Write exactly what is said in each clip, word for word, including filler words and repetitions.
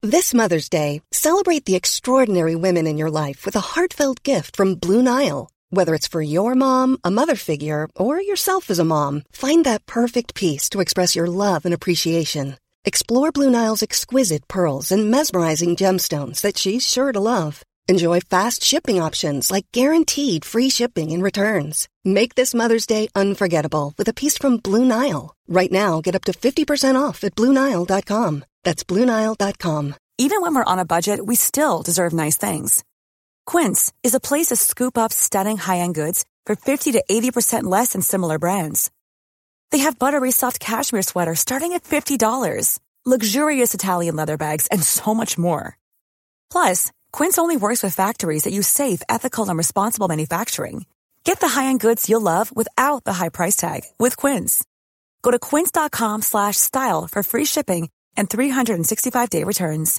This Mother's Day, celebrate the extraordinary women in your life with a heartfelt gift from Blue Nile. Whether it's for your mom, a mother figure, or yourself as a mom, find that perfect piece to express your love and appreciation. Explore Blue Nile's exquisite pearls and mesmerizing gemstones that she's sure to love. Enjoy fast shipping options like guaranteed free shipping and returns. Make this Mother's Day unforgettable with a piece from Blue Nile. Right now, get up to fifty percent off at Blue Nile dot com. That's Blue Nile dot com. Even when we're on a budget, we still deserve nice things. Quince is a place to scoop up stunning high-end goods for fifty to eighty percent less than similar brands. They have buttery soft cashmere sweaters starting at fifty dollars, luxurious Italian leather bags, and so much more. Plus, Quince only works with factories that use safe, ethical, and responsible manufacturing. Get the high-end goods you'll love without the high price tag with Quince. Go to quince.com slash style for free shipping and three sixty-five day returns.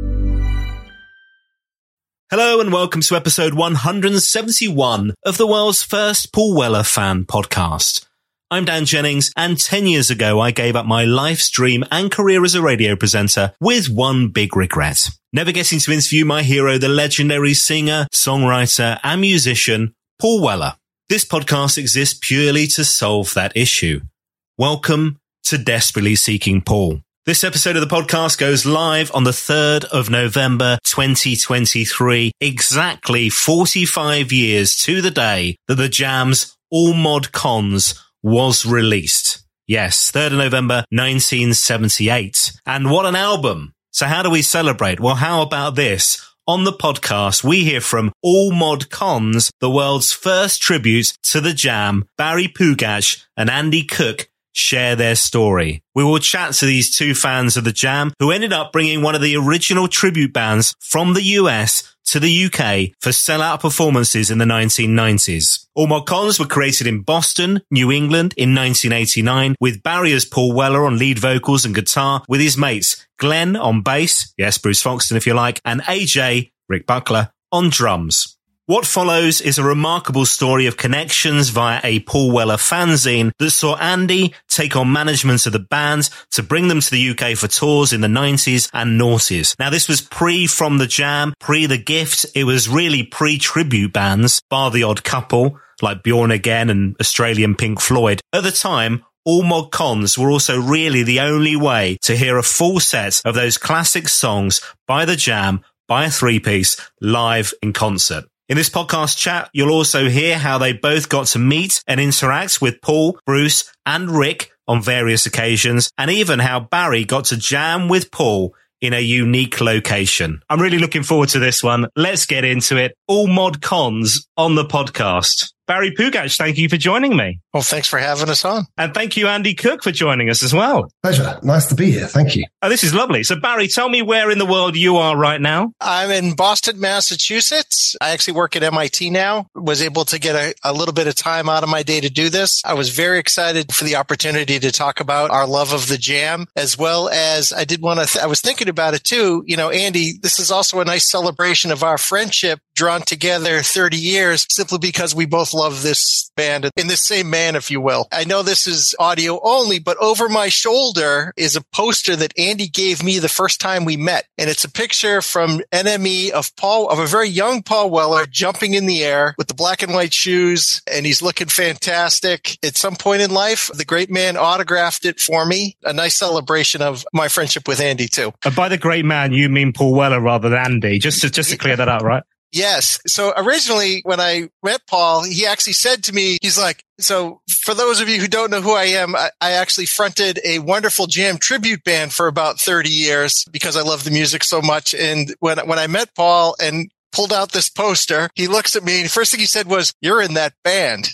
Hello and welcome to episode one hundred seventy-one of the world's first Paul Weller fan podcast. I'm Dan Jennings, and ten years ago I gave up my life's dream and career as a radio presenter with one big regret. Never getting to interview my hero, the legendary singer, songwriter and musician, Paul Weller. This podcast exists purely to solve that issue. Welcome to Desperately Seeking Paul. This episode of the podcast goes live on the third of November, twenty twenty-three, exactly forty-five years to the day that the Jam's All Mod Cons was released. Yes, third of November, nineteen seventy-eight. And what an album. So how do we celebrate? Well, how about this? On the podcast, we hear from All Mod Cons, the world's first tribute to the Jam. Barry Pugach and Andy Cook share their story. We will chat to these two fans of the Jam who ended up bringing one of the original tribute bands from the U S to the U K for sellout performances in the nineteen nineties. All Mod Cons were created in Boston, New England in nineteen eighty-nine with Barry as Paul Weller on lead vocals and guitar with his mates Glenn on bass, yes, Bruce Foxton if you like, and A J, Rick Buckler, on drums. What follows is a remarkable story of connections via a Paul Weller fanzine that saw Andy take on management of the band to bring them to the U K for tours in the nineties and noughties. Now, this was pre From the Jam, pre The Gift. It was really pre-tribute bands, bar the odd couple like Bjorn Again and Australian Pink Floyd. At the time, All Mod Cons were also really the only way to hear a full set of those classic songs by the Jam, by a three-piece, live in concert. In this podcast chat, you'll also hear how they both got to meet and interact with Paul, Bruce, and Rick on various occasions, and even how Barry got to jam with Paul in a unique location. I'm really looking forward to this one. Let's get into it. All Mod Cons on the podcast. Barry Pugach, thank you for joining me. Well, thanks for having us on. And thank you, Andy Cook, for joining us as well. Pleasure. Nice to be here. Thank you. Oh, this is lovely. So, Barry, tell me where in the world you are right now. I'm in Boston, Massachusetts. I actually work at M I T now. Was able to get a, a little bit of time out of my day to do this. I was very excited for the opportunity to talk about our love of the Jam, as well as I did want to, th- I was thinking about it too. You know, Andy, this is also a nice celebration of our friendship drawn together thirty years simply because we both love this band in the same man, if you will. I know this is audio only, but over my shoulder is a poster that Andy gave me the first time we met. And it's a picture from N M E of Paul, of a very young Paul Weller jumping in the air with the black and white shoes. And he's looking fantastic. At some point in life, the great man autographed it for me. A nice celebration of my friendship with Andy too. And by the great man, you mean Paul Weller rather than Andy, just to, just to clear that up, right? Yes. So originally when I met Paul, he actually said to me, he's like, so for those of you who don't know who I am, I, I actually fronted a wonderful Jam tribute band for about thirty years because I love the music so much. And when, when I met Paul and pulled out this poster, he looks at me and the first thing he said was, "You're in that band."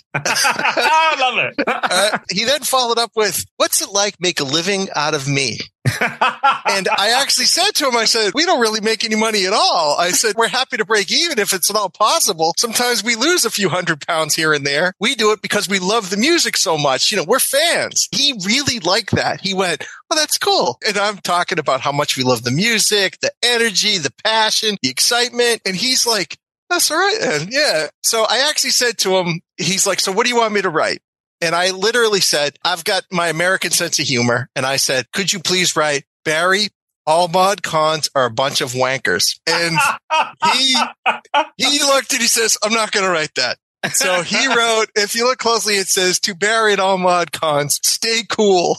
I love it. uh, he then followed up with, "What's it like make a living out of me?" And I actually said to him, I said, "We don't really make any money at all." I said, "We're happy to break even if it's at all possible. Sometimes we lose a few hundred pounds here and there. We do it because we love the music so much. You know, we're fans." He really liked that. He went, "Well, that's cool." And I'm talking about how much we love the music, the energy, the passion, the excitement. And he's like, "That's all right then." Yeah. So I actually said to him, he's like, "So what do you want me to write?" And I literally said, "I've got my American sense of humor." And I said, "Could you please write, Barry, all mod cons are a bunch of wankers. And he, he looked and he says, I'm not going to write that. So he wrote, if you look closely, it says, to Barry and all mod cons, stay cool.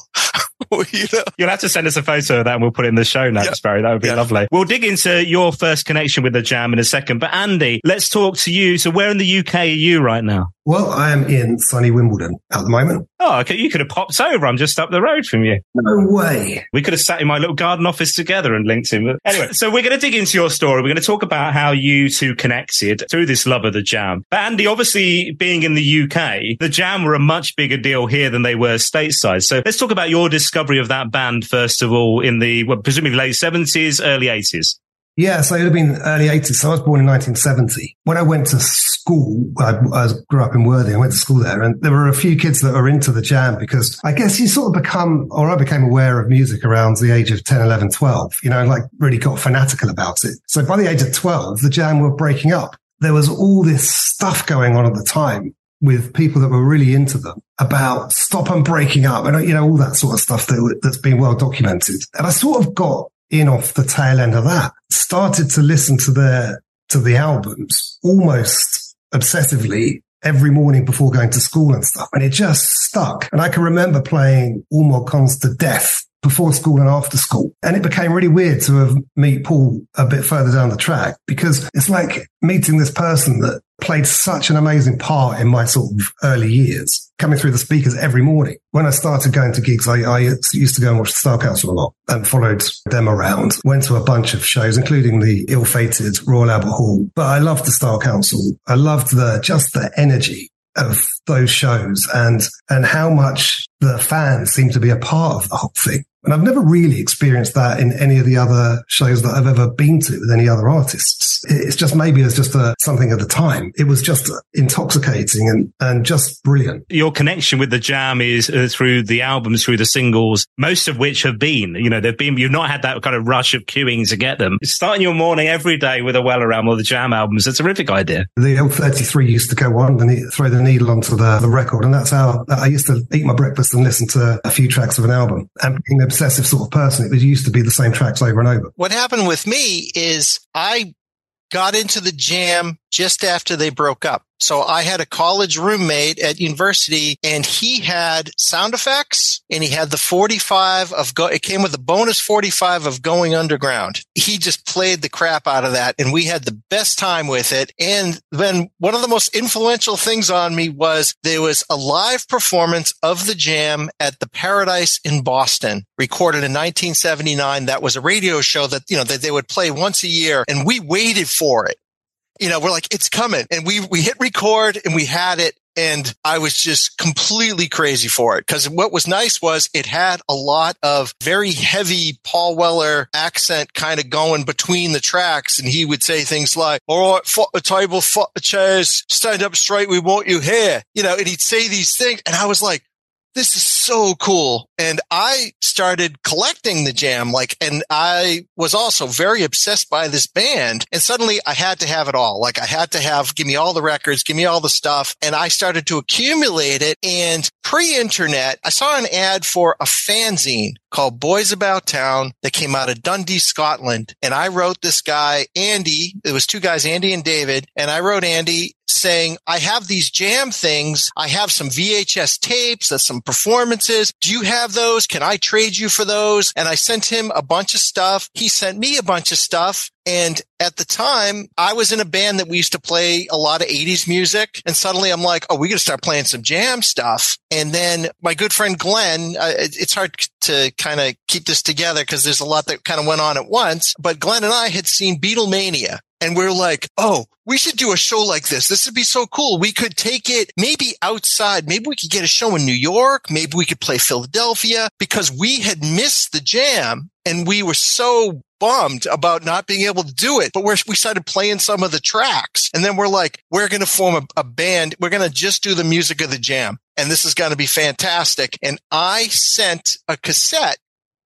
You know? You'll have to send us a photo of that and we'll put it in the show notes, yeah. Barry. That would be yeah. lovely. We'll dig into your first connection with the Jam in a second. But Andy, let's talk to you. So where in the U K are you right now? Well, I am in sunny Wimbledon at the moment. Oh, okay. You could have popped over. I'm just up the road from you. No way. We could have sat in my little garden office together and linked in. Anyway, so we're going to dig into your story. We're going to talk about how you two connected through this love of the Jam. But Andy, obviously being in the U K, the Jam were a much bigger deal here than they were stateside. So let's talk about your discovery of that band, first of all, in the, well, presumably late seventies, early eighties. Yeah, so it would have been early eighties. So I was born in nineteen seventy. When I went to school, I, I grew up in Worthing. I went to school there, and there were a few kids that were into the Jam because I guess you sort of become, or I became aware of music around the age of ten, eleven, twelve, you know, like really got fanatical about it. So by the age of twelve, the Jam were breaking up. There was all this stuff going on at the time with people that were really into them about stop and breaking up and, you know, all that sort of stuff that, that's been well documented. And I sort of got in off the tail end of that, started to listen to their, to the albums almost obsessively every morning before going to school and stuff. And it just stuck. And I can remember playing All Mod Cons to death before school and after school. And it became really weird to have meet Paul a bit further down the track because it's like meeting this person that played such an amazing part in my sort of early years, coming through the speakers every morning. When I started going to gigs, I, I used to go and watch the Style Council a lot and followed them around, went to a bunch of shows, including the ill-fated Royal Albert Hall. But I loved the Style Council. I loved the, just the energy of those shows and, and how much the fans seem to be a part of the whole thing. And I've never really experienced that in any of the other shows that I've ever been to with any other artists. It's just maybe it's just a, something at the time. It was just intoxicating and, and just brilliant. Your connection with the Jam is uh, through the albums, through the singles, most of which have been, you know, they've been, you've not had that kind of rush of queuing to get them. Starting your morning every day with a well around all the Jam albums. It's a terrific idea. The L thirty-three used to go on and throw the needle onto the, the record. And that's how I used to eat my breakfast and listen to a few tracks of an album. And being an obsessive sort of person, it was used to be the same tracks over and over. What happened with me is I got into the Jam just after they broke up. So I had a college roommate at university and he had sound effects and he had the forty-five of go, it came with a bonus forty-five of Going Underground. He just played the crap out of that and we had the best time with it. And then one of the most influential things on me was there was a live performance of the Jam at the Paradise in Boston, recorded in nineteen seventy-nine. That was a radio show that, you know, that they would play once a year and we waited for it. You know, we're like, it's coming. And we, we hit record and we had it. And I was just completely crazy for it. Cause what was nice was it had a lot of very heavy Paul Weller accent kind of going between the tracks. And he would say things like, all right, fuck the table, fuck the chairs, stand up straight. We want you here. You know, and he'd say these things. And I was like, this is so cool. And I started collecting the Jam, like, and I was also very obsessed by this band. And suddenly I had to have it all. Like I had to have, give me all the records, give me all the stuff. And I started to accumulate it. And pre-internet, I saw an ad for a fanzine called Boys About Town that came out of Dundee, Scotland. And I wrote this guy, Andy. It was two guys, Andy and David. And I wrote Andy saying, I have these Jam things. I have some V H S tapes, uh, some performances. Do you have those? Can I trade you for those? And I sent him a bunch of stuff. He sent me a bunch of stuff. And at the time, I was in a band that we used to play a lot of eighties music. And suddenly I'm like, oh, we got to start playing some Jam stuff. And then my good friend Glenn, uh, it's hard to kind of keep this together because there's a lot that kind of went on at once. But Glenn and I had seen Beatlemania. And we're like, oh, we should do a show like this. This would be so cool. We could take it maybe outside. Maybe we could get a show in New York. Maybe we could play Philadelphia because we had missed the Jam and we were so bummed about not being able to do it. But we're, we started playing some of the tracks and then we're like, we're going to form a, a band. We're going to just do the music of the Jam. And this is going to be fantastic. And I sent a cassette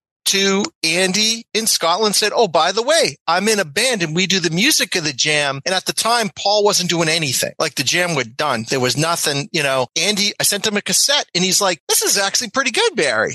to Andy in Scotland, said, oh, by the way, I'm in a band and we do the music of the Jam. And at the time, Paul wasn't doing anything. Like the Jam were done. There was nothing, you know. Andy, I sent him a cassette and he's like, this is actually pretty good, Barry.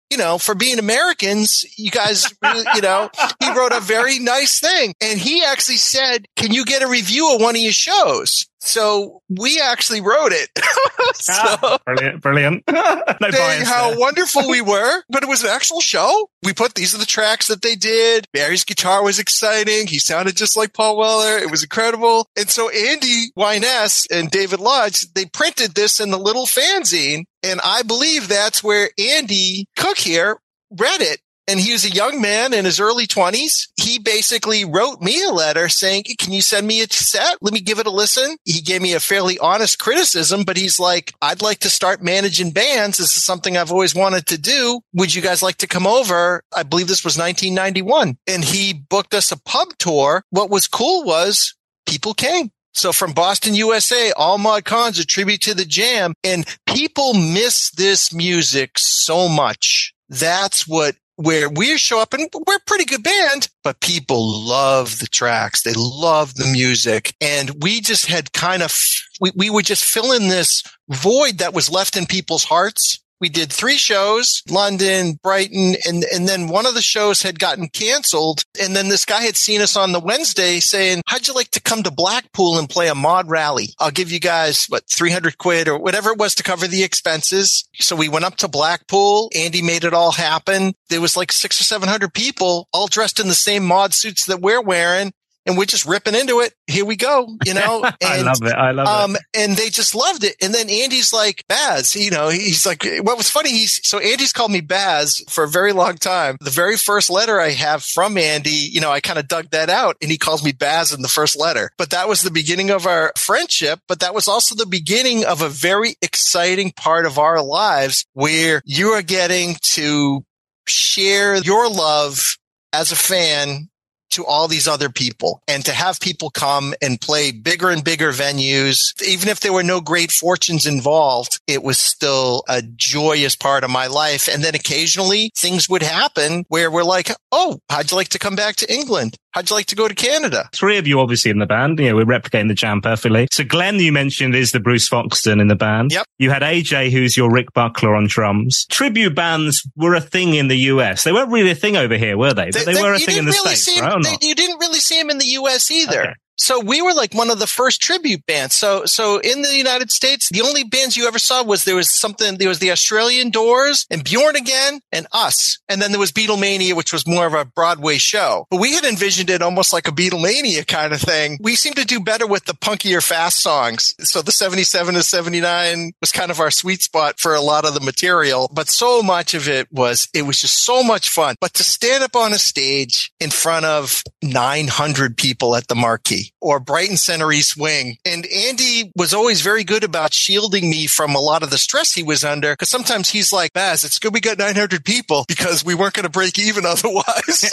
you know, for being Americans, you guys, really, you know, he wrote a very nice thing. And he actually said, can you get a review of one of your shows? So we actually wrote it. so, ah, brilliant, brilliant. no saying how there. wonderful we were, but it was an actual show. We put, these are the tracks that they did. Barry's guitar was exciting. He sounded just like Paul Weller. It was incredible. And so Andy Wyness and David Lodge, they printed this in the little fanzine. And I believe that's where Andy Cook here read it. And he was a young man in his early twenties. He basically wrote me a letter saying, can you send me a cassette? Let me give it a listen. He gave me a fairly honest criticism, but he's like, I'd like to start managing bands. This is something I've always wanted to do. Would you guys like to come over? I believe this was nineteen ninety-one. And he booked us a pub tour. What was cool was people came. So from Boston, U S A, All Mod Cons, a tribute to the Jam. And people miss this music so much. That's what where we show up, and we're a pretty good band, but people love the tracks. They love the music. And we just had kind of, we, we were just filling this void that was left in people's hearts. We did three shows, London, Brighton, and, and then one of the shows had gotten canceled. And then this guy had seen us on the Wednesday saying, how'd you like to come to Blackpool and play a mod rally? I'll give you guys, what, three hundred quid or whatever it was to cover the expenses. So we went up to Blackpool. Andy made it all happen. There was like six or seven hundred people all dressed in the same mod suits that we're wearing. And we're just ripping into it. Here we go, you know. And, I love it. I love um, it. And they just loved it. And then Andy's like, Baz, you know, he's like, what was funny? He's so Andy's called me Baz for a very long time. The very first letter I have from Andy, you know, I kind of dug that out, and he calls me Baz in the first letter. But that was the beginning of our friendship. But that was also the beginning of a very exciting part of our lives where you are getting to share your love as a fan to all these other people, and to have people come and play bigger and bigger venues. Even if there were no great fortunes involved, it was still a joyous part of my life. And then occasionally things would happen where we're like, oh, how'd you like to come back to England? How'd you like to go to Canada? Three of you obviously in the band. You know, we're replicating the Jam perfectly. So Glenn, you mentioned, is the Bruce Foxton in the band. Yep. You had A J, who's your Rick Buckler on drums. Tribute bands were a thing in the U S. They weren't really a thing over here, were they? But they, they, they were a thing in the really States, him, right? Or they, not? You didn't really see them in the U S either. Okay. So we were like one of the first tribute bands. So, so in the United States, the only bands you ever saw was there was something, there was the Australian Doors and Bjorn Again and us. And then there was Beatlemania, which was more of a Broadway show. But we had envisioned it almost like a Beatlemania kind of thing. We seemed to do better with the punkier fast songs. So the seventy-seven to seventy-nine was kind of our sweet spot for a lot of the material. But so much of it was, it was just so much fun. But to stand up on a stage in front of nine hundred people at the Marquee, or Brighton Center East Wing. And Andy was always very good about shielding me from a lot of the stress he was under, because sometimes he's like, Baz, it's good we got nine hundred people because we weren't going to break even otherwise.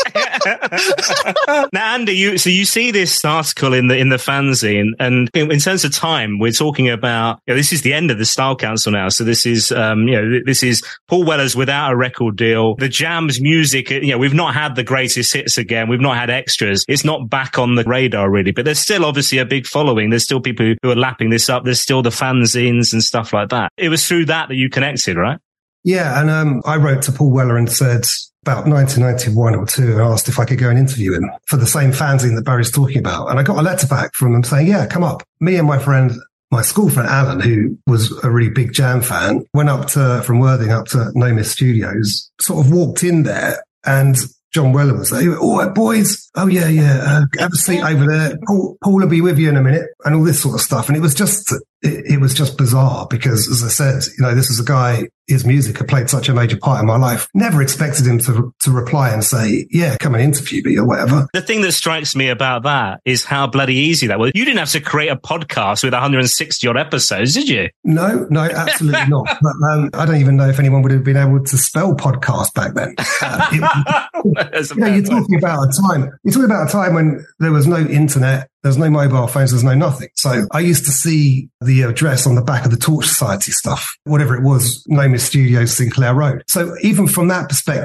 Now, Andy, you, so you see this article in the in the fanzine, and in, in terms of time, we're talking about, you know, this is the end of the Style Council now. So this is, um, you know, this is Paul Weller's without a record deal. The Jam's music, you know, we've not had the greatest hits again. We've not had extras. It's not back on the radar really, but there's still obviously a big following. There's still people who, who are lapping this up. There's still the fanzines and stuff like that. It was through that that you connected, right? Yeah. And um, I wrote to Paul Weller and said about nineteen ninety-one or two and asked if I could go and interview him for the same fanzine that Barry's talking about. And I got a letter back from him saying, yeah, come up. Me and my friend, my school friend Alan, who was a really big Jam fan, went up to, from Worthing up to Nomis Studios, sort of walked in there, and John Weller was there. He went, all right, boys. Oh, yeah, yeah. Uh, have a seat over there. Paul, Paul will be with you in a minute, and all this sort of stuff. And it was just, it, it was just bizarre because, as I said, you know, this is a guy, his music had played such a major part in my life. Never expected him to to reply and say, yeah, come and interview me or whatever. The thing that strikes me about that is how bloody easy that was. You didn't have to create a podcast with one hundred sixty odd episodes, did you? No, no, absolutely not. But um, I don't even know if anyone would have been able to spell podcast back then. Uh, it, you know, you're talking about a time, you're talking about a time when there was no internet. There's no mobile phones. There's no nothing. So I used to see the address on the back of the Torch Society stuff, whatever it was, Nomis Studios, Sinclair Road. So even from that perspective,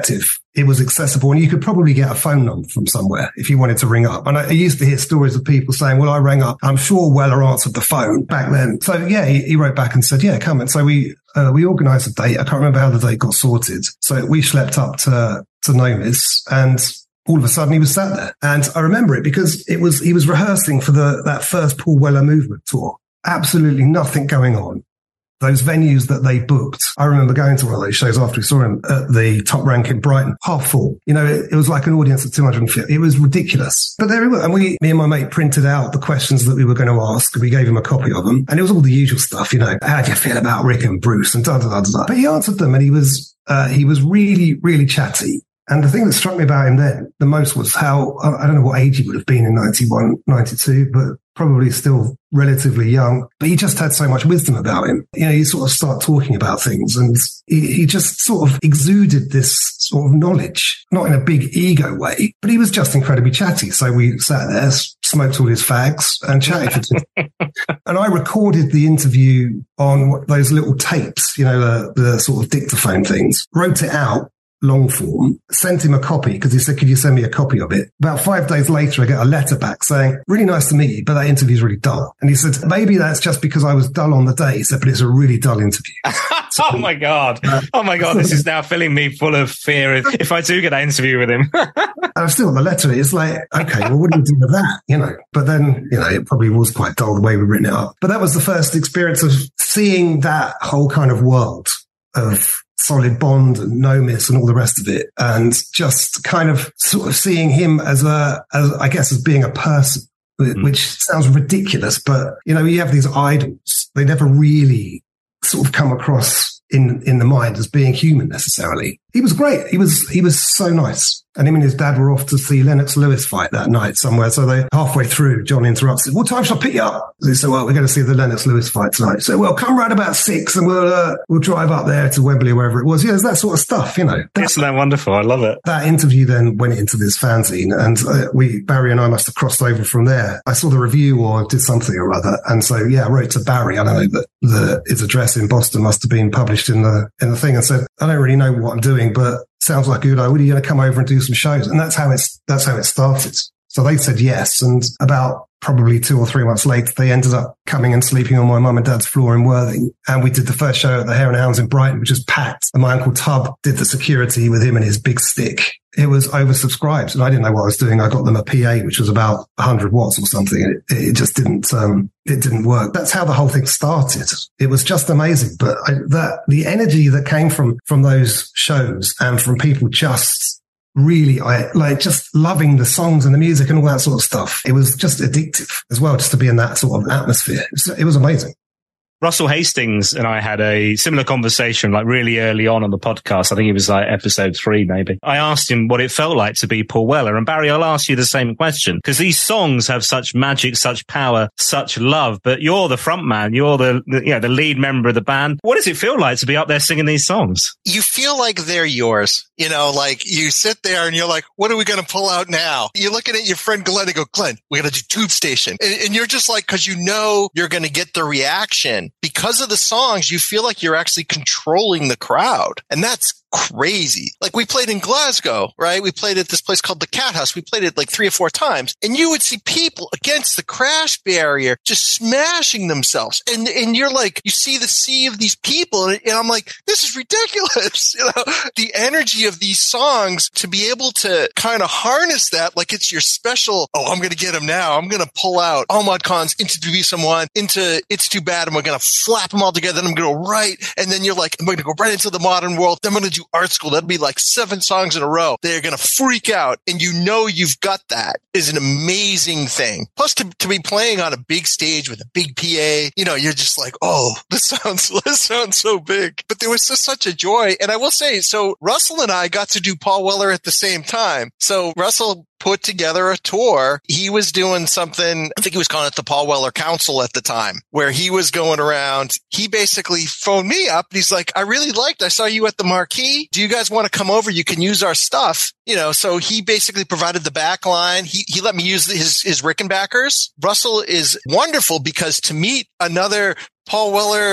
it was accessible, and you could probably get a phone number from somewhere if you wanted to ring up. And I, I used to hear stories of people saying, well, I rang up, I'm sure Weller answered the phone back then. So yeah, he, he wrote back and said, yeah, come. And so we, uh, we organised a date. I can't remember how the date got sorted. So we schlepped up to, to Nomis, and all of a sudden he was sat there. And I remember it because it was, he was rehearsing for the, that first Paul Weller Movement tour. Absolutely nothing going on. Those venues that they booked, I remember going to one of those shows after we saw him at the Top Rank in Brighton, half full. You know, it, it was like an audience of two hundred fifty. It was ridiculous. But there we were. And we, me and my mate printed out the questions that we were going to ask. We gave him a copy of them. And it was all the usual stuff, you know, how do you feel about Rick and Bruce and da da da da. But he answered them, and he was, uh, he was really, really chatty. And the thing that struck me about him then the most was how, I don't know what age he would have been in ninety-one, ninety-two, but probably still relatively young. But he just had so much wisdom about him. You know, you sort of start talking about things, and he, he just sort of exuded this sort of knowledge, not in a big ego way, but he was just incredibly chatty. So we sat there, smoked all his fags and chatted for two. And I recorded the interview on those little tapes, you know, the, the sort of dictaphone things, wrote it out, long form, sent him a copy because he said, could you send me a copy of it? About five days later, I get a letter back saying, really nice to meet you, but that interview's really dull. And he said, maybe that's just because I was dull on the day. He said, but it's a really dull interview. So, oh my God. Uh, oh my God. This is now filling me full of fear if, if I do get that interview with him. And I've still got the letter. It's like, okay, well, what do you do with that? You know, but then, you know, it probably was quite dull the way we've written it up. But that was the first experience of seeing that whole kind of world of Solid Bond and Nomis and all the rest of it, and just kind of sort of seeing him as a, as I guess, as being a person, mm. which sounds ridiculous, but you know, you have these idols, they never really sort of come across in in the mind as being human necessarily. He was great. He was he was so nice. And him and his dad were off to see Lennox Lewis fight that night somewhere. So they halfway through, John interrupts him. What time shall I pick you up? They said, well, we're going to see the Lennox Lewis fight tonight. So, well, come round about six and we'll uh, we'll drive up there to Wembley or wherever it was. Yeah, it's that sort of stuff, you know. That, Isn't that wonderful? I love it. That interview then went into this fanzine, and uh, we, Barry and I must have crossed over from there. I saw the review or did something or other. And so, yeah, I wrote to Barry. I don't know, that the, his address in Boston must have been published in the, in the thing, and said, I don't really know what I'm doing, but sounds like Udo, are you going to come over and do some shows? And that's how it's, that's how it started. So they said yes. And about probably two or three months later, they ended up coming and sleeping on my mum and dad's floor in Worthing. And we did the first show at the Hare and Hounds in Brighton, which was packed. And my Uncle Tub did the security with him and his big stick. It was oversubscribed, and I didn't know what I was doing. I got them a P A, which was about one hundred watts or something. And it, it just didn't, um, it didn't work. That's how the whole thing started. It was just amazing. But I, that, the energy that came from, from those shows and from people just really, I like just loving the songs and the music and all that sort of stuff. It was just addictive as well, just to be in that sort of atmosphere. It was, it was amazing. Russell Hastings and I had a similar conversation like really early on on the podcast. I think it was like episode three, maybe. I asked him what it felt like to be Paul Weller. And Barry, I'll ask you the same question, because these songs have such magic, such power, such love, but you're the front man. You're the, the, you know, the lead member of the band. What does it feel like to be up there singing these songs? You feel like they're yours. You know, like you sit there and you're like, what are we going to pull out now? You're looking at your friend Glenn and go, Glenn, we're going to do Tube Station. And, and you're just like, cause you know you're going to get the reaction. Because of the songs, you feel like you're actually controlling the crowd. And that's crazy. Like we played in Glasgow, right? We played at this place called the Cat House. We played it like three or four times, and you would see people against the crash barrier just smashing themselves. And and you're like, you see the sea of these people, and, and I'm like, this is ridiculous. You know, the energy of these songs, to be able to kind of harness that like it's your special, oh, I'm going to get them now. I'm going to pull out Ahmad Khan's Into To Be Someone, into It's Too Bad, and we're going to flap them all together, and I'm going to write, and then you're like, I'm going to go right into the modern world. Then I'm going to do Art School. That'll be like seven songs in a row. They're going to freak out. And you know, you've got that is an amazing thing. Plus to, to be playing on a big stage with a big P A, you know, you're just like, oh, this sounds, this sounds so big. But there was just such a joy. And I will say, so Russell and I got to do Paul Weller at the same time. So Russell put together a tour. He was doing something, I think he was calling it the Paul Weller Council at the time, where he was going around. He basically phoned me up and he's like, I really liked, I saw you at the Marquee. Do you guys want to come over? You can use our stuff. You know, so he basically provided the back line. He, he let me use his, his Rickenbackers. Russell is wonderful because to meet another Paul Weller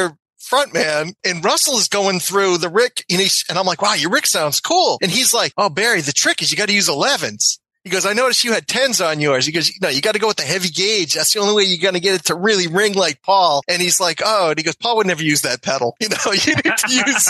front man, and Russell is going through the Rick, and, he's, and I'm like, wow, your Rick sounds cool. And he's like, oh, Barry, the trick is you got to use elevens. He goes, I noticed you had tens on yours. He goes, no, you got to go with the heavy gauge. That's the only way you're going to get it to really ring like Paul. And he's like, oh, and he goes, Paul would never use that pedal. You know, you need to use.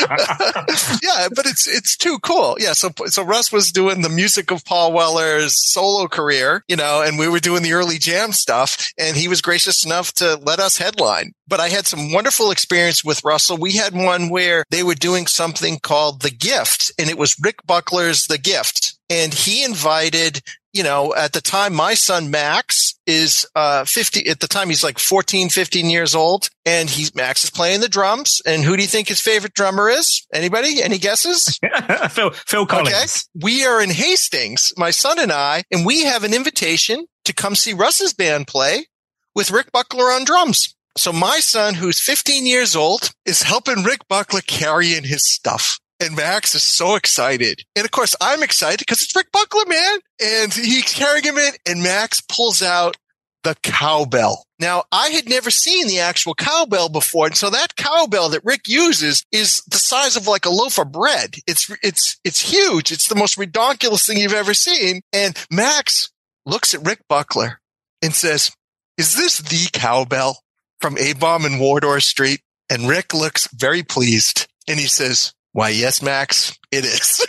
Yeah, but it's, it's too cool. Yeah. So, so Russ was doing the music of Paul Weller's solo career, you know, and we were doing the early jam stuff, and he was gracious enough to let us headline. But I had some wonderful experience with Russell. We had one where they were doing something called The Gift, and it was Rick Buckler's The Gift. And he invited, you know, at the time, my son Max is uh fifty. At the time, he's like fourteen, fifteen years old. And he's Max is playing the drums. And who do you think his favorite drummer is? Anybody? Any guesses? Phil, Phil Collins. Okay. We are in Hastings, my son and I, and we have an invitation to come see Russ's band play with Rick Buckler on drums. So my son, who's fifteen years old, is helping Rick Buckler carry in his stuff. And Max is so excited. And of course, I'm excited because it's Rick Buckler, man. And he's carrying him in, and Max pulls out the cowbell. Now, I had never seen the actual cowbell before. And so that cowbell that Rick uses is the size of like a loaf of bread. It's, it's, it's huge. It's the most ridiculous thing you've ever seen. And Max looks at Rick Buckler and says, is this the cowbell from A-Bomb and Wardour Street? And Rick looks very pleased. And he says, why, yes, Max, it is.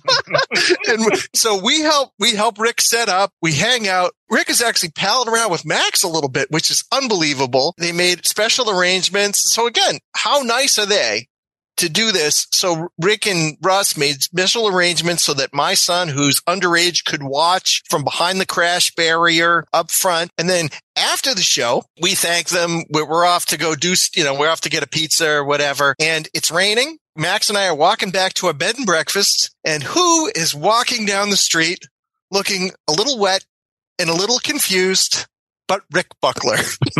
And so we help, we help Rick set up. We hang out. Rick is actually palling around with Max a little bit, which is unbelievable. They made special arrangements. So again, how nice are they to do this? So Rick and Russ made special arrangements so that my son, who's underage, could watch from behind the crash barrier up front. And then after the show, we thank them. We're off to go do, you know, we're off to get a pizza or whatever. And it's raining. Max and I are walking back to a bed and breakfast. And who is walking down the street looking a little wet and a little confused, but Rick Buckler.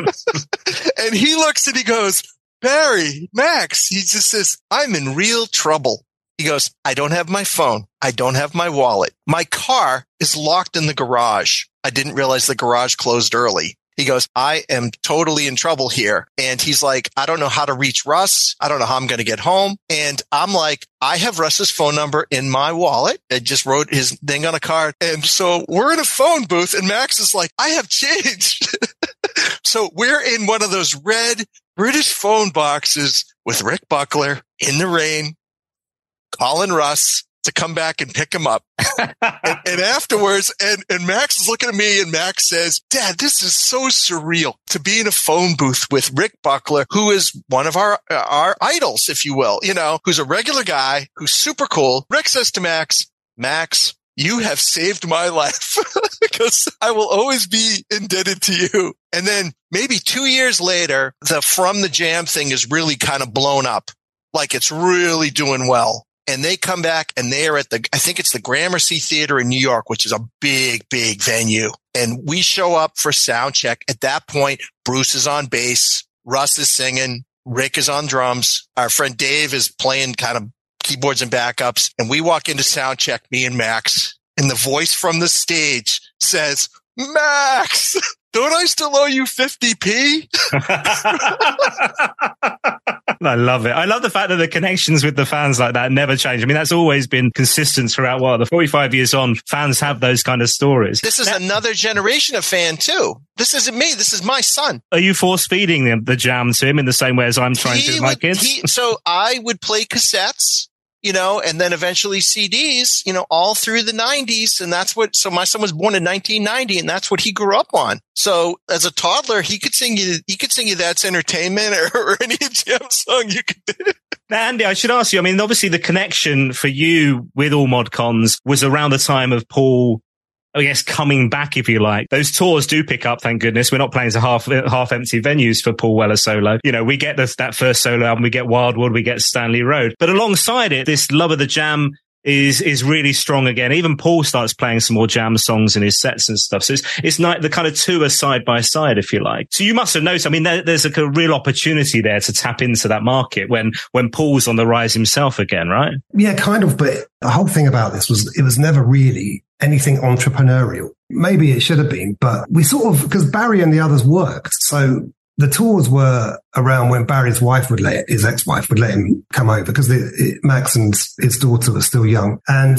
And he looks and he goes, Barry, Max, he just says, I'm in real trouble. He goes, I don't have my phone. I don't have my wallet. My car is locked in the garage. I didn't realize the garage closed early. He goes, I am totally in trouble here. And he's like, I don't know how to reach Russ. I don't know how I'm going to get home. And I'm like, I have Russ's phone number in my wallet. I just wrote his thing on a card. And so we're in a phone booth, and Max is like, I have change. So we're in one of those red British phone boxes with Rick Buckler in the rain, calling Russ to come back and pick him up. and, and afterwards, and, and Max is looking at me, and Max says, Dad, this is so surreal to be in a phone booth with Rick Buckler, who is one of our, our idols, if you will, you know, who's a regular guy, who's super cool. Rick says to Max, Max, you have saved my life because I will always be indebted to you. And then maybe two years later, the From the Jam thing is really kind of blown up. Like it's really doing well. And they come back, and they are at the, I think it's the Gramercy Theater in New York, which is a big, big venue. And we show up for sound check. At that point, Bruce is on bass. Russ is singing. Rick is on drums. Our friend Dave is playing kind of keyboards and backups. And we walk into sound check, me and Max, and the voice from the stage says, Max, don't I still owe you fifty p? I love it. I love the fact that the connections with the fans like that never change. I mean, that's always been consistent throughout what the forty-five years on. Fans have those kind of stories. This is now, another generation of fan too. This isn't me. This is my son. Are you force feeding the, the Jam to him in the same way as I'm trying he to with my would, kids? He, so I would play cassettes, you know, and then eventually C Ds, you know, all through the nineties. And that's what, so my son was born in nineteen ninety, and that's what he grew up on. So as a toddler, he could sing you, he could sing you That's Entertainment or, or any Jam song you could. Now, Andy, I should ask you, I mean, obviously the connection for you with All Mod Cons was around the time of Paul, I guess, coming back, if you like. Those tours do pick up, thank goodness. We're not playing to half half empty venues for Paul Weller solo. You know, we get this, that first solo album, we get Wildwood, we get Stanley Road. But alongside it, this love of the Jam is is really strong again. Even Paul starts playing some more Jam songs in his sets and stuff. So it's it's like the kind of two are side by side, if you like. So you must have noticed, I mean, there, there's like a real opportunity there to tap into that market when when Paul's on the rise himself again, right? Yeah, kind of. But the whole thing about this was it was never really anything entrepreneurial. Maybe it should have been, but we sort of, because Barry and the others worked. So the tours were around when Barry's wife would let, his ex-wife would let him come over because the, it, Max and his daughter were still young. And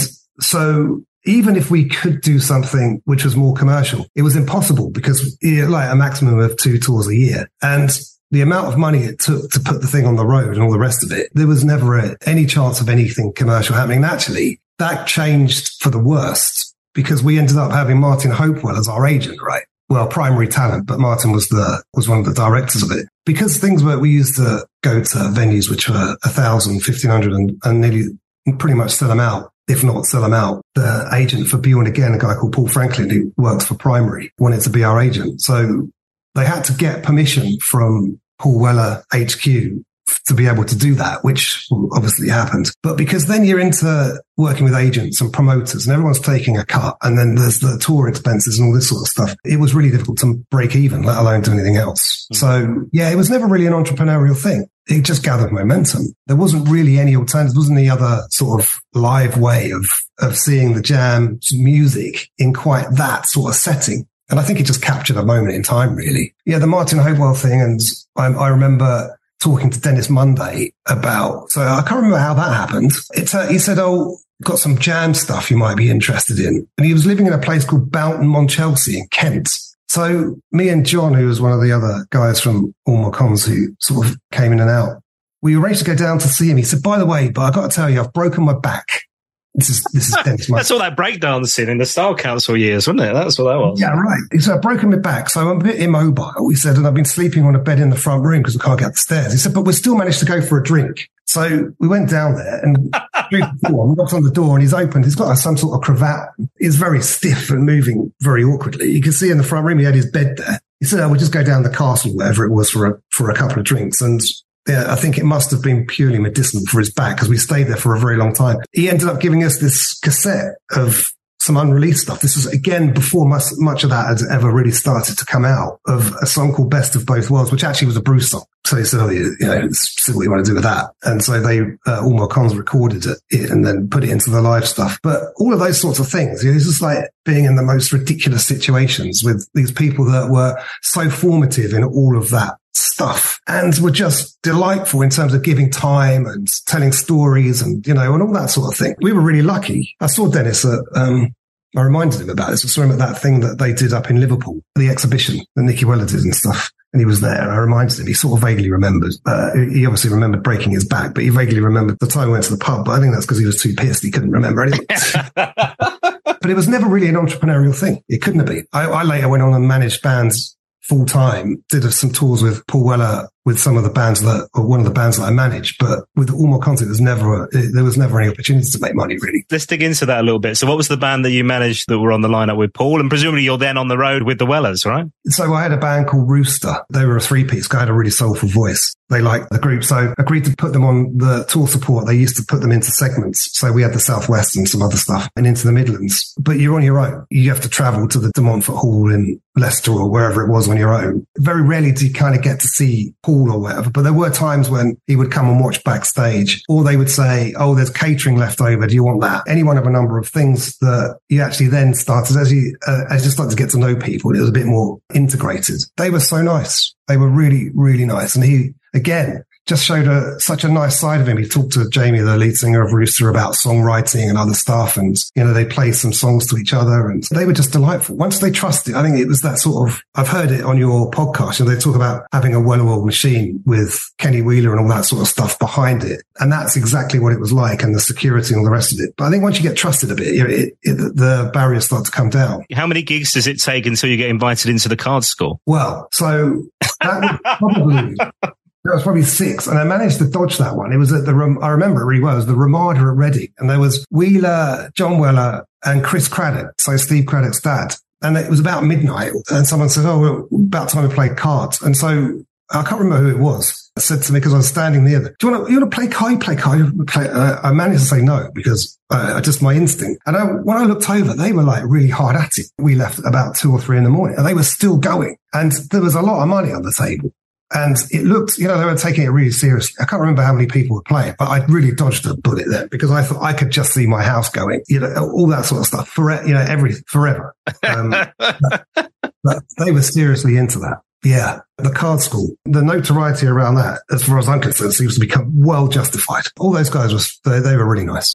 so even if we could do something which was more commercial, it was impossible because you know, like a maximum of two tours a year. And the amount of money it took to put the thing on the road and all the rest of it, there was never a, any chance of anything commercial happening. And actually, that changed for the worst because we ended up having Martin Hopewell as our agent, right? Well, primary talent, but Martin was the was one of the directors of it. Because things were, we used to go to venues which were a thousand, fifteen hundred, and, and nearly pretty much sell them out, if not sell them out. The agent for Bjorn Again, a guy called Paul Franklin, who worked for Primary, wanted to be our agent. So they had to get permission from Paul Weller H Q to be able to do that, which obviously happened. But because then you're into working with agents and promoters and everyone's taking a cut and then there's the tour expenses and all this sort of stuff, it was really difficult to break even, let alone do anything else. Mm-hmm. So yeah, it was never really an entrepreneurial thing. It just gathered momentum. There wasn't really any alternative. There wasn't any other sort of live way of, of seeing the Jam music in quite that sort of setting. And I think it just captured a moment in time, really. Yeah, the Martin Hopewell thing. And I, I remember talking to Dennis Monday about, so I can't remember how that happened. It's, uh, he said, oh, got some Jam stuff you might be interested in. And he was living in a place called Boughton Monchelsea in Kent. So me and John, who was one of the other guys from All My Cons who sort of came in and out, we arranged to go down to see him. He said, by the way, but I got to tell you, I've broken my back. This is, this is Dennis Monday. That's all that breakdancing in the Style Council years, wasn't it? That's what that was. Yeah, right. He said, I've broken my back, so I'm a bit immobile. He said, and I've been sleeping on a bed in the front room because we can't get up the stairs. He said, but we still managed to go for a drink. So we went down there and knocked on the door and he's opened. He's got some sort of cravat. He's very stiff and moving very awkwardly. You can see in the front room, he had his bed there. He said, oh, we'll just go down the castle, wherever it was, for a, for a couple of drinks. And yeah, I think it must have been purely medicinal for his back because we stayed there for a very long time. He ended up giving us this cassette of some unreleased stuff. This was, again, before much, much of that had ever really started to come out, of a song called Best of Both Worlds, which actually was a Bruce song. So he said, oh, you, you know, see what you want to do with that. And so they, uh, All My Cons recorded it and then put it into the live stuff. But all of those sorts of things, you know, it's just like being in the most ridiculous situations with these people that were so formative in all of that stuff and were just delightful in terms of giving time and telling stories and, you know, and all that sort of thing. We were really lucky. I saw Dennis at, um, I reminded him about this. I saw him at that thing that they did up in Liverpool, the exhibition that Nicky Weller did and stuff. And he was there. And I reminded him, he sort of vaguely remembered. Uh, he obviously remembered breaking his back, but he vaguely remembered the time we went to the pub. But I think that's because he was too pissed. He couldn't remember anything. But it was never really an entrepreneurial thing. It couldn't have been. I, I later went on and managed bands full time, did some tours with Paul Weller with some of the bands that, or one of the bands that I managed, but with All My Cons, there's never, it, there was never any opportunity to make money, really. Let's dig into that a little bit. So what was the band that you managed that were on the lineup with Paul? And presumably you're then on the road with the Wellers, right? So I had a band called Rooster. They were a three-piece guy, had a really soulful voice. They liked the group, so agreed to put them on the tour support. They used to put them into segments. So we had the Southwest and some other stuff and into the Midlands. But you're on your own. You have to travel to the De Montfort Hall in Leicester or wherever it was on your own. Very rarely do you kind of get to see Paul or whatever, but there were times when he would come and watch backstage, or they would say, oh, there's catering left over. Do you want that? Any one of a number of things that you actually then started, as you, uh, as you started to get to know people, it was a bit more integrated. They were so nice. They were really, really nice. And he, again, just showed a, such a nice side of him. He talked to Jamie, the lead singer of Rooster, about songwriting and other stuff. And, you know, they played some songs to each other and they were just delightful. Once they trusted, I think it was that sort of, I've heard it on your podcast, and they talk about having a well-oiled machine with Kenny Wheeler and all that sort of stuff behind it. And that's exactly what it was like, and the security and all the rest of it. But I think once you get trusted a bit, it, it, the barriers start to come down. How many gigs does it take until you get invited into the card school? Well, so that was probably... There was probably six, and I managed to dodge that one. It was at the, I remember it really well, it was the Ramada at Reading, and there was Wheeler, John Weller, and Chris Craddock, so Steve Craddock's dad. And it was about midnight, and someone said, oh, well, about time to play cards. And so I can't remember who it was. I said to me, because I was standing near them, do you want to, you want to play card? You play card? You play, uh, I managed to say no, because uh, just my instinct. And I, when I looked over, they were like really hard at it. We left about two or three in the morning, and they were still going. And there was a lot of money on the table. And it looked, you know, they were taking it really seriously. I can't remember how many people were playing, but I really dodged a bullet there because I thought I could just see my house going, you know, all that sort of stuff for, you know, every, forever. Um, but, but they were seriously into that. Yeah. the Card School, the notoriety around that, as far as I'm concerned, seems to become well justified. All those guys, was they, they were really nice.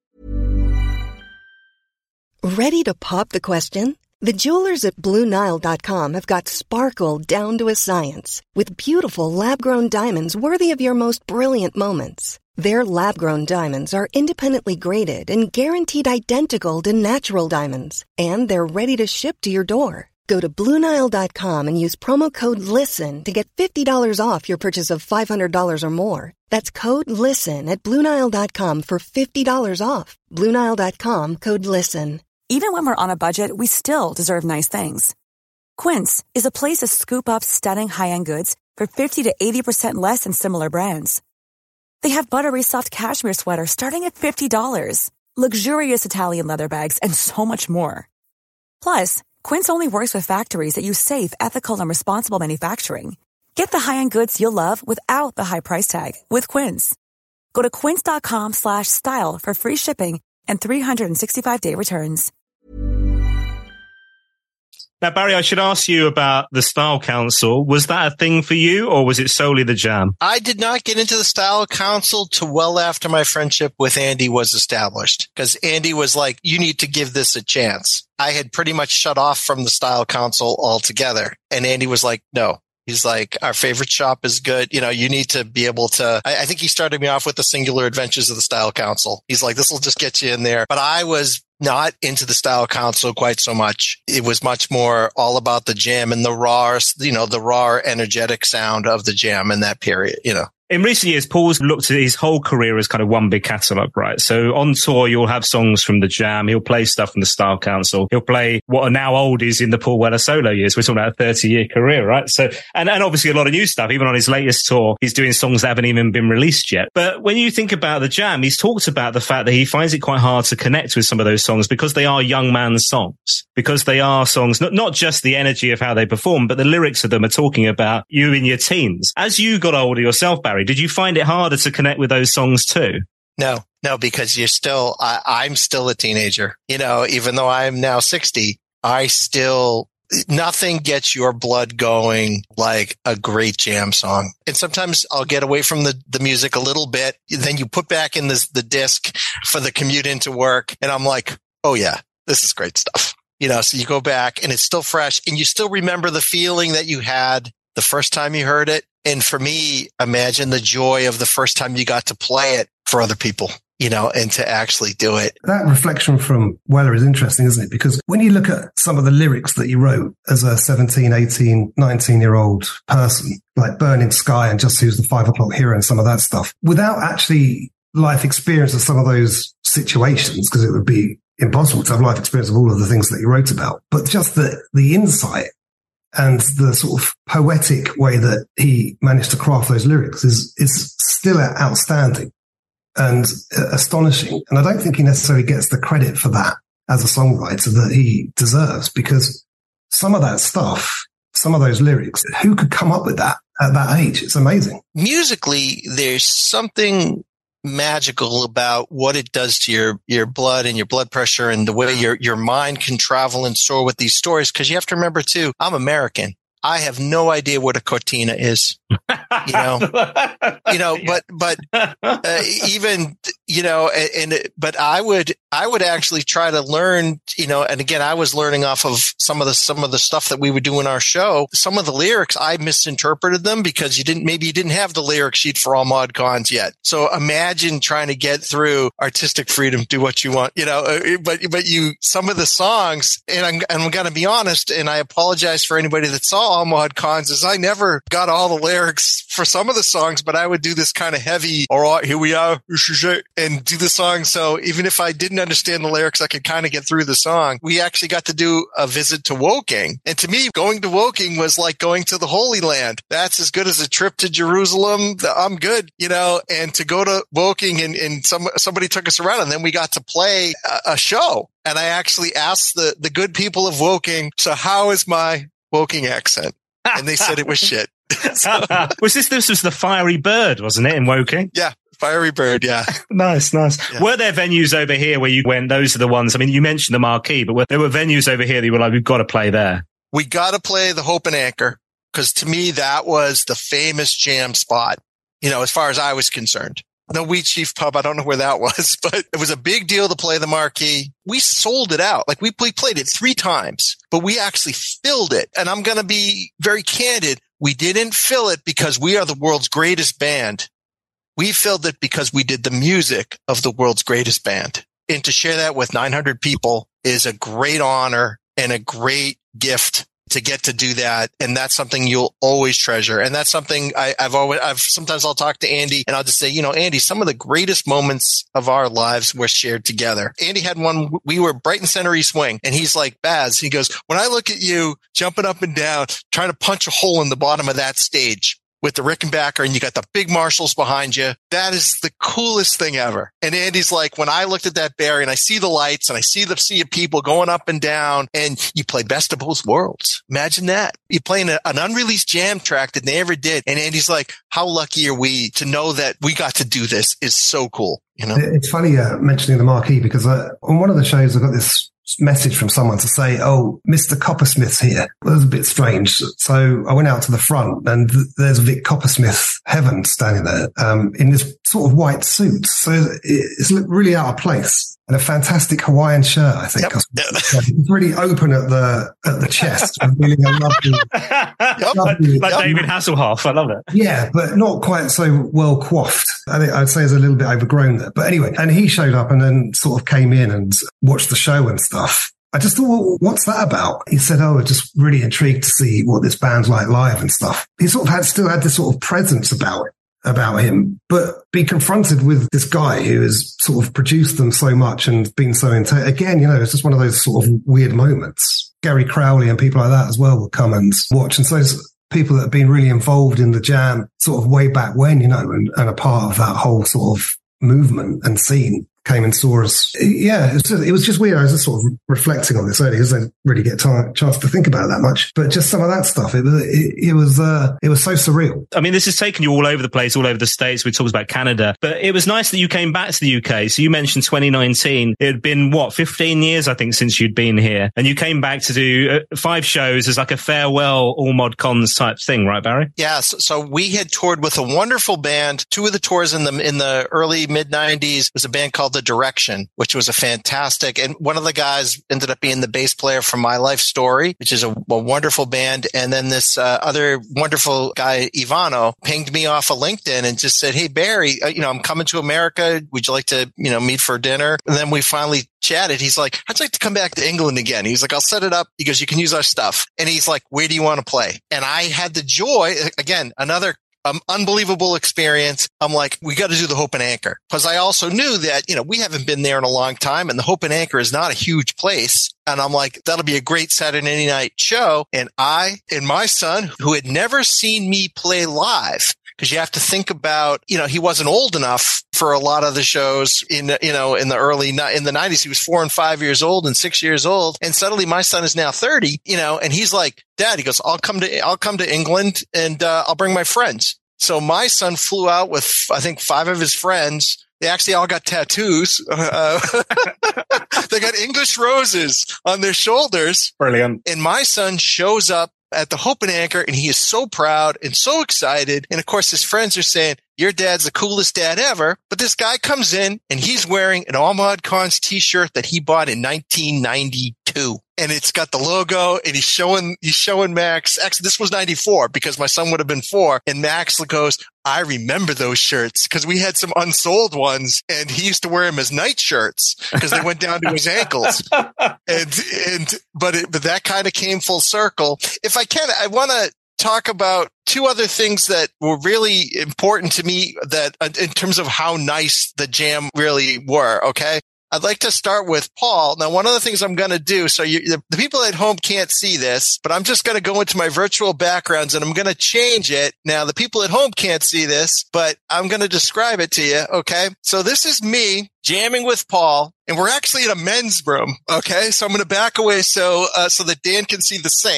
Ready to pop the question? The jewelers at Blue Nile dot com have got sparkle down to a science with beautiful lab-grown diamonds worthy of your most brilliant moments. Their lab-grown diamonds are independently graded and guaranteed identical to natural diamonds, and they're ready to ship to your door. Go to Blue Nile dot com and use promo code LISTEN to get fifty dollars off your purchase of five hundred dollars or more. That's code LISTEN at Blue Nile dot com for fifty dollars off. Blue Nile dot com, code LISTEN. Even when we're on a budget, we still deserve nice things. Quince is a place to scoop up stunning high-end goods for fifty to eighty percent less than similar brands. They have buttery soft cashmere sweaters starting at fifty dollars, luxurious Italian leather bags, and so much more. Plus, Quince only works with factories that use safe, ethical, and responsible manufacturing. Get the high-end goods you'll love without the high price tag with Quince. Go to quince dot com slash style for free shipping and three sixty-five day returns. Now, Barry, I should ask you about the Style Council. Was that a thing for you, or was it solely the Jam? I did not get into the Style Council till well after my friendship with Andy was established, because Andy was like, you need to give this a chance. I had pretty much shut off from the Style Council altogether. And Andy was like, no. He's like, our favorite shop is good. You know, you need to be able to, I, I think he started me off with the Singular Adventures of the Style Council. He's like, this will just get you in there. But I was not into the Style Council quite so much. It was much more all about the Jam and the raw, you know, the raw energetic sound of the Jam in that period, you know. In recent years, Paul's looked at his whole career as kind of one big catalogue, right? So on tour, you'll have songs from the Jam. He'll play stuff from the Style Council. He'll play what are now oldies in the Paul Weller solo years. We're talking about a thirty-year career, right? So, and, and obviously a lot of new stuff. Even on his latest tour, he's doing songs that haven't even been released yet. But when you think about the Jam, he's talked about the fact that he finds it quite hard to connect with some of those songs because they are young man's songs, because they are songs, not, not just the energy of how they perform, but the lyrics of them are talking about you in your teens. As you got older yourself, Barry, did you find it harder to connect with those songs too? No, no, because you're still, I, I'm still a teenager. You know, even though I'm now sixty, I still, nothing gets your blood going like a great Jam song. And sometimes I'll get away from the, the music a little bit. Then you put back in this, the disc for the commute into work. And I'm like, oh yeah, this is great stuff. You know, so you go back and it's still fresh and you still remember the feeling that you had the first time you heard it. And for me, imagine the joy of the first time you got to play it for other people, you know, and to actually do it. That reflection from Weller is interesting, isn't it? Because when you look at some of the lyrics that he wrote as a seventeen, eighteen, nineteen year old person, like Burning Sky and Just Who's the Five O'Clock Hero and some of that stuff, without actually life experience of some of those situations, because it would be impossible to have life experience of all of the things that he wrote about, but just the, the insight and the sort of poetic way that he managed to craft those lyrics is, is still outstanding and astonishing. And I don't think he necessarily gets the credit for that as a songwriter that he deserves, because some of that stuff, some of those lyrics, who could come up with that at that age? It's amazing. Musically, there's something magical about what it does to your, your blood and your blood pressure and the way your, your mind can travel and soar with these stories. Cause you have to remember too, I'm American. I have no idea what a cortina is, you know, you know, but, but, uh, even, you know, and, and, but I would, I would actually try to learn, you know, and again, I was learning off of some of the, some of the stuff that we would do in our show. Some of the lyrics, I misinterpreted them because you didn't, maybe you didn't have the lyric sheet for all mod cons yet. So imagine trying to get through artistic freedom, do what you want, you know, but, but you, some of the songs, and I'm, and I'm going to be honest, and I apologize for anybody that saw all mod cons, is I never got all the lyrics for some of the songs, but I would do this kind of heavy, all right, here we are, and do the song. So even if I didn't understand the lyrics, I could kind of get through the song. We actually got to do a visit to Woking. And to me, going to Woking was like going to the Holy Land. That's as good as a trip to Jerusalem. I'm good, you know, and to go to Woking and, and some, somebody took us around and then we got to play a, a show. And I actually asked the, the good people of Woking, so how is my Woking accent? And they said it was shit. So, was this, this was the Fiery Bird, wasn't it, in Woking? Yeah. Fiery Bird, yeah. Nice, nice. Yeah. Were there venues over here where you went, those are the ones? I mean, you mentioned the Marquee, but were, there were venues over here that you were like, we've got to play there. We got to play the Hope and Anchor because to me, that was the famous jam spot, you know, as far as I was concerned. The Wheat Chief Pub, I don't know where that was, but it was a big deal to play the marquee. We sold it out. Like we played it three times, but we actually filled it. And I'm going to be very candid. We didn't fill it because we are the world's greatest band. We filled it because we did the music of the world's greatest band. And to share that with nine hundred people is a great honor and a great gift to get to do that. And that's something you'll always treasure. And that's something I, I've always, I've sometimes I'll talk to Andy and I'll just say, you know, Andy, some of the greatest moments of our lives were shared together. Andy had one, we were Brighton Center East Wing, and he's like, Baz, he goes, when I look at you jumping up and down, trying to punch a hole in the bottom of that stage with the Rickenbacker and you got the big Marshalls behind you, that is the coolest thing ever. And Andy's like, when I looked at that Barry and I see the lights and I see the sea of people going up and down and you play best of both worlds. Imagine that. You're playing a, an unreleased jam track that they ever did. And Andy's like, how lucky are we to know that we got to do this is so cool. You know, it's funny uh, mentioning the marquee because uh, on one of the shows I got this message from someone to say, oh, Mister Coppersmith's here. Well, it was a bit strange. So I went out to the front and th- there's Vic Coppersmith Heaven standing there um, in this sort of white suit. So it's really out of place. And a fantastic Hawaiian shirt, I think. Yep. It's really open at the at the chest. Really a lovely, yep. lovely, like um, David Hasselhoff. I love it. Yeah, but not quite so well coiffed. I think I'd say it's a little bit overgrown there. But anyway, and he showed up and then sort of came in and watched the show and stuff. I just thought, well, what's that about? He said, oh, just really intrigued to see what this band's like live and stuff. He sort of had still had this sort of presence about it. about him, but be confronted with this guy who has sort of produced them so much and been so into again, you know, it's just one of those sort of weird moments. Gary Crowley and people like that as well will come and watch. And so people that have been really involved in the jam sort of way back when, you know, and, and a part of that whole sort of movement and scene came and saw us. Yeah, it was just, it was just weird. I was just sort of reflecting on this earlier because I didn't really get a chance to think about it that much. But just some of that stuff, it, it, it was uh, it was so surreal. I mean, this has taken you all over the place, all over the States. We talked about Canada, but it was nice that you came back to the U K. So you mentioned twenty nineteen. It had been, what, fifteen years, I think, since you'd been here. And you came back to do uh, five shows as like a farewell All Mod Cons type thing, right, Barry? Yeah, so, so we had toured with a wonderful band. Two of the tours in the in the early, mid-nineties was a band called The Direction, which was a fantastic, and one of the guys ended up being the bass player from My Life Story, which is a, a wonderful band. And then this uh, other wonderful guy, Ivano, pinged me off of LinkedIn and just said, hey, Barry, uh, you know, I'm coming to America. Would you like to, you know, meet for dinner? And then we finally chatted. He's like, I'd like to come back to England again. He's like, I'll set it up. He goes, you can use our stuff. And he's like, where do you want to play? And I had the joy, again, another Um, unbelievable experience. I'm like, we got to do the Hope and Anchor, because I also knew that, you know, we haven't been there in a long time and the Hope and Anchor is not a huge place. And I'm like, that'll be a great Saturday night show. And I and my son, who had never seen me play live, because you have to think about, you know, he wasn't old enough for a lot of the shows in, you know, in the early, in the nineties. He was four and five years old and six years old. And suddenly my son is now thirty, you know, and he's like, Dad, he goes, I'll come to, I'll come to England and uh, I'll bring my friends. So my son flew out with, I think, five of his friends. They actually all got tattoos. Uh, they got English roses on their shoulders. Brilliant. And my son shows up at the Hope and Anchor, and he is so proud and so excited. And of course, his friends are saying, your dad's the coolest dad ever. But this guy comes in and he's wearing an All Mod Cons t-shirt that he bought in nineteen ninety-two. And it's got the logo, and he's showing, he's showing Max. Actually, this was ninety-four because my son would have been four. And Max goes, I remember those shirts because we had some unsold ones, and he used to wear them as night shirts because they went down to his ankles. And, and, but it, but that kind of came full circle. If I can, I want to talk about two other things that were really important to me that in terms of how nice the jam really were. Okay. I'd like to start with Paul. Now, one of the things I'm going to do, so you, the, the people at home can't see this, but I'm just going to go into my virtual backgrounds and I'm going to change it. Now, the people at home can't see this, but I'm going to describe it to you. Okay. So this is me jamming with Paul, and we're actually in a men's room. Okay. So I'm going to back away so, uh, so that Dan can see the sink.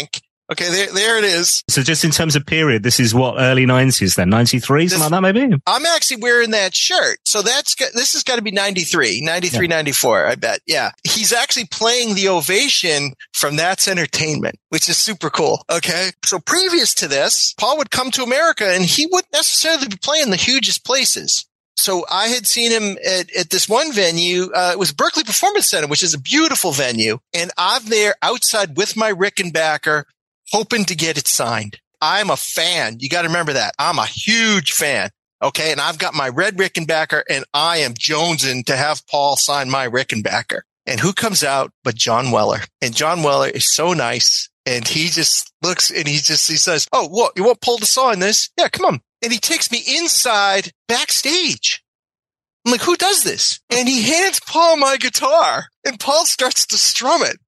Okay, there, there it is. So just in terms of period, this is what, early nineties then? ninety-three, something like that maybe? I'm actually wearing that shirt. So that's, this has got to be ninety-three, ninety-three, yeah. ninety-four, I bet. Yeah. He's actually playing the ovation from That's Entertainment, which is super cool. Okay. So previous to this, Paul would come to America and he wouldn't necessarily be playing the hugest places. So I had seen him at, at this one venue. Uh, it was Berkeley Performance Center, which is a beautiful venue. And I'm there outside with my Rickenbacker, hoping to get it signed. I'm a fan. You got to remember that. I'm a huge fan. Okay. And I've got my red Rickenbacker and I am jonesing to have Paul sign my Rickenbacker. And who comes out but John Weller? And John Weller is so nice. And he just looks and he just, he says, oh, what? You want Paul to sign this? Yeah, come on. And he takes me inside backstage. I'm like, who does this? And he hands Paul my guitar and Paul starts to strum it.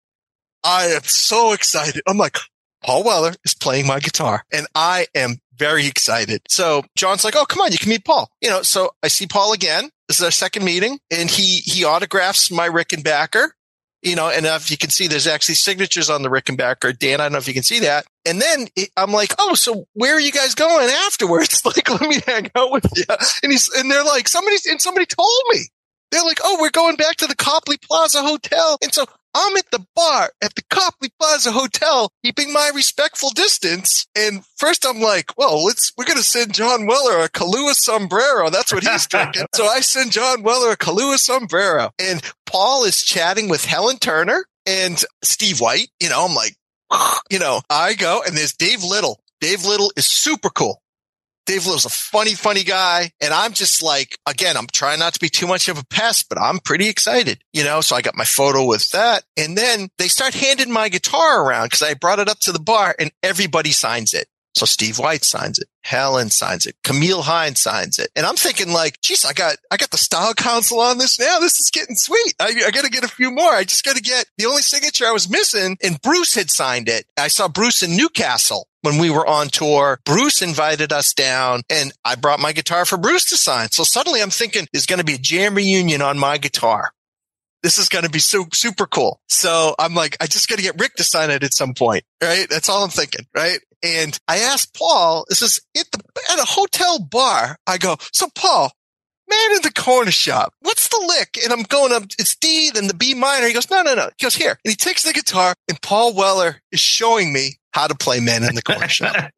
I am so excited. I'm like, Paul Weller is playing my guitar and I am very excited. So John's like, oh, come on, you can meet Paul. You know, so I see Paul again. This is our second meeting and he, he autographs my Rickenbacker. You know, and if you can see, there's actually signatures on the Rickenbacker. Dan, I don't know if you can see that. And then I'm like, oh, so where are you guys going afterwards? Like, let me hang out with you. And he's, and they're like, somebody, and somebody told me. They're like, oh, we're going back to the Copley Plaza Hotel. And so I'm at the bar at the Copley Plaza Hotel, keeping my respectful distance. And first I'm like, well, let's, we're going to send John Weller a Kahlua sombrero. That's what he's drinking. So I send John Weller a Kahlua sombrero and Paul is chatting with Helen Turner and Steve White. You know, I'm like, you know, I go and there's Dave Little. Dave Little is super cool. Dave Little's a funny, funny guy. And I'm just like, again, I'm trying not to be too much of a pest, but I'm pretty excited, you know, so I got my photo with that. And then they start handing my guitar around because I brought it up to the bar and everybody signs it. So Steve White signs it. Helen signs it. Camille Hines signs it. And I'm thinking like, geez, I got, I got the style council on this now. This is getting sweet. I, I got to get a few more. I just got to get the only signature I was missing. And Bruce had signed it. I saw Bruce in Newcastle when we were on tour. Bruce invited us down and I brought my guitar for Bruce to sign. So suddenly I'm thinking there's going to be a jam reunion on my guitar. This is going to be so super cool. So I'm like, I just got to get Rick to sign it at some point, right? That's all I'm thinking, right? And I asked Paul, this is at, the, at a hotel bar. I go, so Paul, Man in the Corner Shop, what's the lick? And I'm going up, it's D, then the B minor. He goes, no, no, no. He goes, here. And he takes the guitar and Paul Weller is showing me how to play Man in the Corner Shop.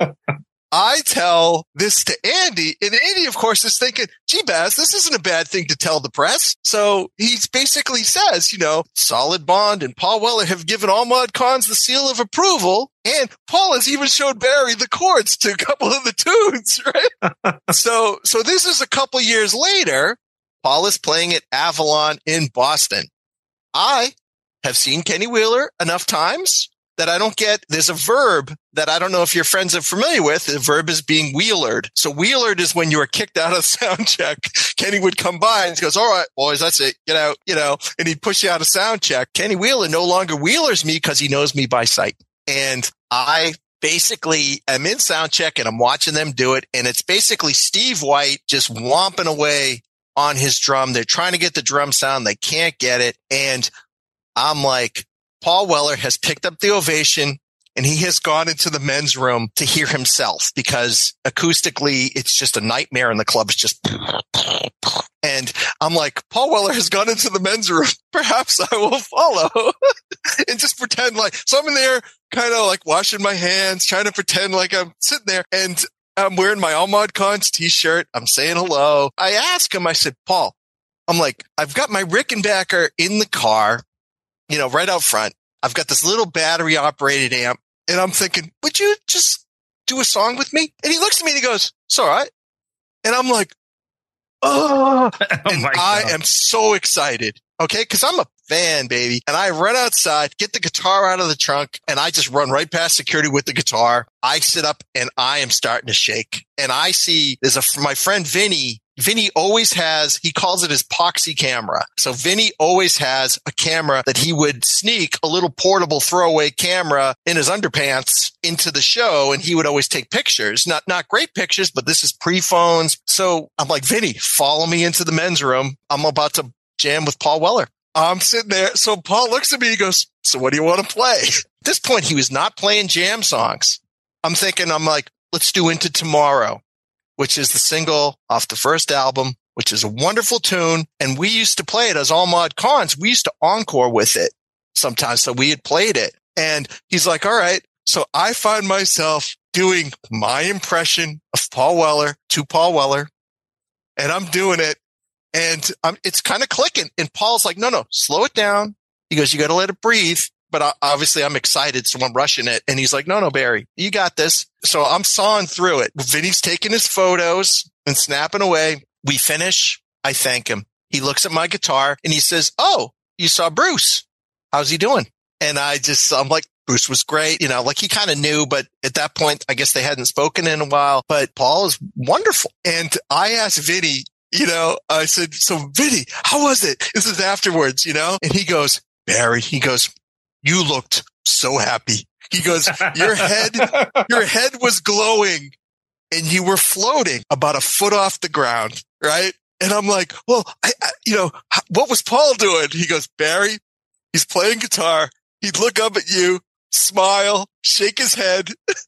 I tell this to Andy, and Andy, of course, is thinking, gee, Baz, this isn't a bad thing to tell the press. So he basically says, you know, Solid Bond and Paul Weller have given all Mod Cons the seal of approval. And Paul has even showed Barry the chords to a couple of the tunes, right? so, so this is a couple years later. Paul is playing at Avalon in Boston. I have seen Kenny Wheeler enough times that I don't get. There's a verb that I don't know if your friends are familiar with. The verb is being wheelered. So wheelered is when you were kicked out of sound check. Kenny would come by and he goes, all right, boys, that's it. Get out, you know, and he'd push you out of sound check. Kenny Wheeler no longer wheelers me because he knows me by sight. And I basically am in sound check and I'm watching them do it. And it's basically Steve White just whomping away on his drum. They're trying to get the drum sound. They can't get it. And I'm like, Paul Weller has picked up the ovation and he has gone into the men's room to hear himself because acoustically it's just a nightmare and the club is just, and I'm like, Paul Weller has gone into the men's room. Perhaps I will follow and just pretend like, so I'm in there kind of like washing my hands, trying to pretend like I'm sitting there and I'm wearing my All Mod Cons t-shirt. I'm saying hello. I asked him, I said, Paul, I'm like, I've got my Rickenbacker in the car, you know, right out front. I've got this little battery operated amp and I'm thinking, would you just do a song with me? And he looks at me and he goes, it's all right. And I'm like, oh, oh and I am so excited. Okay. Cause I'm a fan, baby. And I run outside, get the guitar out of the trunk and I just run right past security with the guitar. I sit up and I am starting to shake and I see there's a, my friend Vinny. Vinny always has, he calls it his poxy camera. So Vinny always has a camera that he would sneak a little portable throwaway camera in his underpants into the show. And he would always take pictures, not, not great pictures, but this is pre-phones. So I'm like, Vinny, follow me into the men's room. I'm about to jam with Paul Weller. I'm sitting there. So Paul looks at me. He goes, so what do you want to play? At this point, he was not playing jam songs. I'm thinking, I'm like, let's do Into Tomorrow, which is the single off the first album, which is a wonderful tune. And we used to play it as All Mod Cons. We used to encore with it sometimes. So we had played it. And he's like, all right. So I find myself doing my impression of Paul Weller to Paul Weller. And I'm doing it. And I'm, it's kind of clicking. And Paul's like, no, no, slow it down. He goes, you got to let it breathe. But I, obviously I'm excited, so I'm rushing it. And he's like, no, no, Barry, you got this. So I'm sawing through it. Vinny's taking his photos and snapping away. We finish. I thank him. He looks at my guitar and he says, oh, you saw Bruce. How's he doing? And I just, I'm like, Bruce was great. You know, like he kind of knew, but at that point, I guess they hadn't spoken in a while. But Paul is wonderful. And I asked Vinny, you know, I said, so Vinny, how was it? This is afterwards, you know? And he goes, Barry, he goes, you looked so happy. He goes, your head, your head was glowing and you were floating about a foot off the ground. Right. And I'm like, well, I, I, you know, what was Paul doing? He goes, Barry, he's playing guitar. He'd look up at you, smile, shake his head,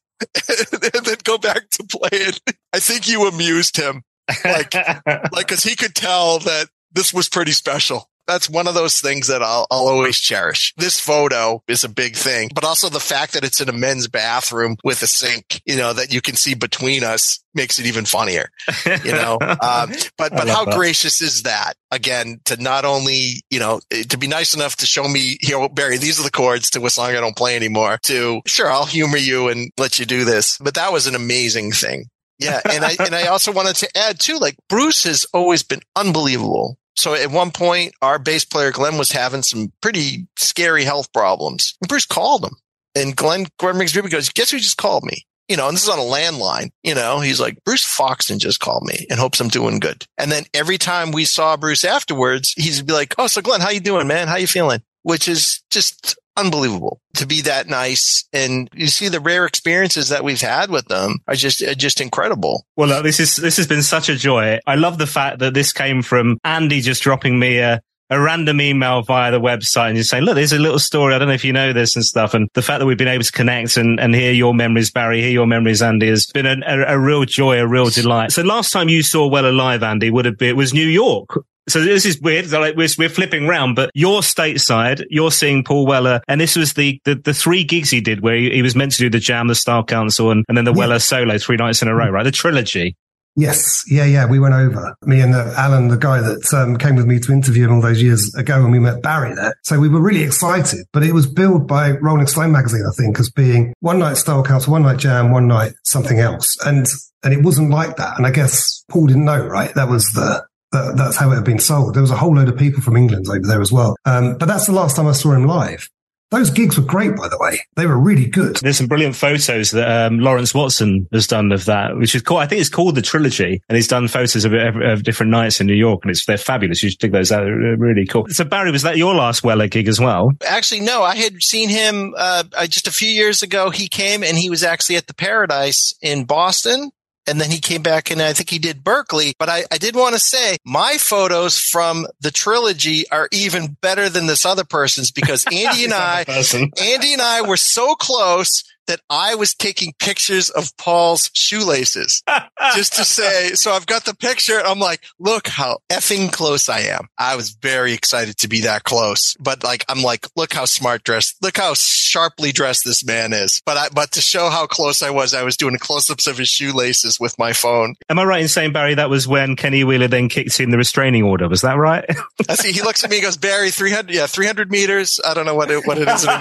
and then go back to playing. I think you amused him. Like, like, cause he could tell that this was pretty special. That's one of those things that I'll, I'll always cherish. This photo is a big thing, but also the fact that it's in a men's bathroom with a sink, you know, that you can see between us makes it even funnier, you know. um, but but how that. gracious is that? Again, to not only, you know, to be nice enough to show me, you know, Barry, these are the chords to a song I don't play anymore, to, sure, I'll humor you and let you do this. But that was an amazing thing. Yeah. And I, and I also wanted to add too, like Bruce has always been unbelievable. So at one point, our bass player, Glenn, was having some pretty scary health problems. And Bruce called him. And Glenn, Glenn Rigsby goes, guess who just called me? You know, and this is on a landline. You know, he's like, Bruce Foxton just called me and hopes I'm doing good. And then every time we saw Bruce afterwards, he'd be like, oh, so Glenn, how you doing, man? How you feeling? Which is just unbelievable to be that nice. And you see the rare experiences that we've had with them are just, are just incredible. Well, look, this is, this has been such a joy. I love the fact that this came from Andy just dropping me a, a random email via the website and just saying, look, there's a little story. I don't know if you know this and stuff. And the fact that we've been able to connect and, and hear your memories, Barry, hear your memories, Andy, has been a, a, a real joy, a real delight. So last time you saw Weller live, Andy, would have been, it was New York. So this is weird. Like we're, we're flipping round, but you're stateside, you're seeing Paul Weller, and this was the, the, the three gigs he did where he, he was meant to do the Jam, the Style Council, and, and then the yeah. Weller solo three nights in a row, right? The trilogy. Yes. Yeah, yeah. We went over. Me and uh, Alan, the guy that um, came with me to interview him all those years ago when we met Barry there. So we were really excited, but it was billed by Rolling Stone magazine, I think, as being one night Style Council, one night Jam, one night something else. And, and it wasn't like that. And I guess Paul didn't know, right? That was the, That, that's how it had been sold. There was a whole load of people from England over there as well. Um, but that's the last time I saw him live. Those gigs were great, by the way. They were really good. There's some brilliant photos that um, Lawrence Watson has done of that, which is cool. I think it's called The Trilogy, and he's done photos of, of, of different nights in New York, and it's they're fabulous. You should dig those out. They're really cool. So, Barry, was that your last Weller gig as well? Actually, no. I had seen him uh, just a few years ago. He came, and he was actually at the Paradise in Boston. And then he came back and I think he did Berkeley. But I, I did want to say my photos from the trilogy are even better than this other person's because Andy and I, Andy and I were so close that I was taking pictures of Paul's shoelaces just to say, so I've got the picture. I'm like, look how effing close I am. I was very excited to be that close, but like, I'm like, look how smart dressed, look how sharply dressed this man is. But I, but to show how close I was, I was doing close-ups of his shoelaces with my phone. Am I right in saying, Barry, that was when Kenny Wheeler then kicked in the restraining order? Was that right? I see. He looks at me and goes, Barry, three hundred, yeah, three hundred meters. I don't know what it, what it is in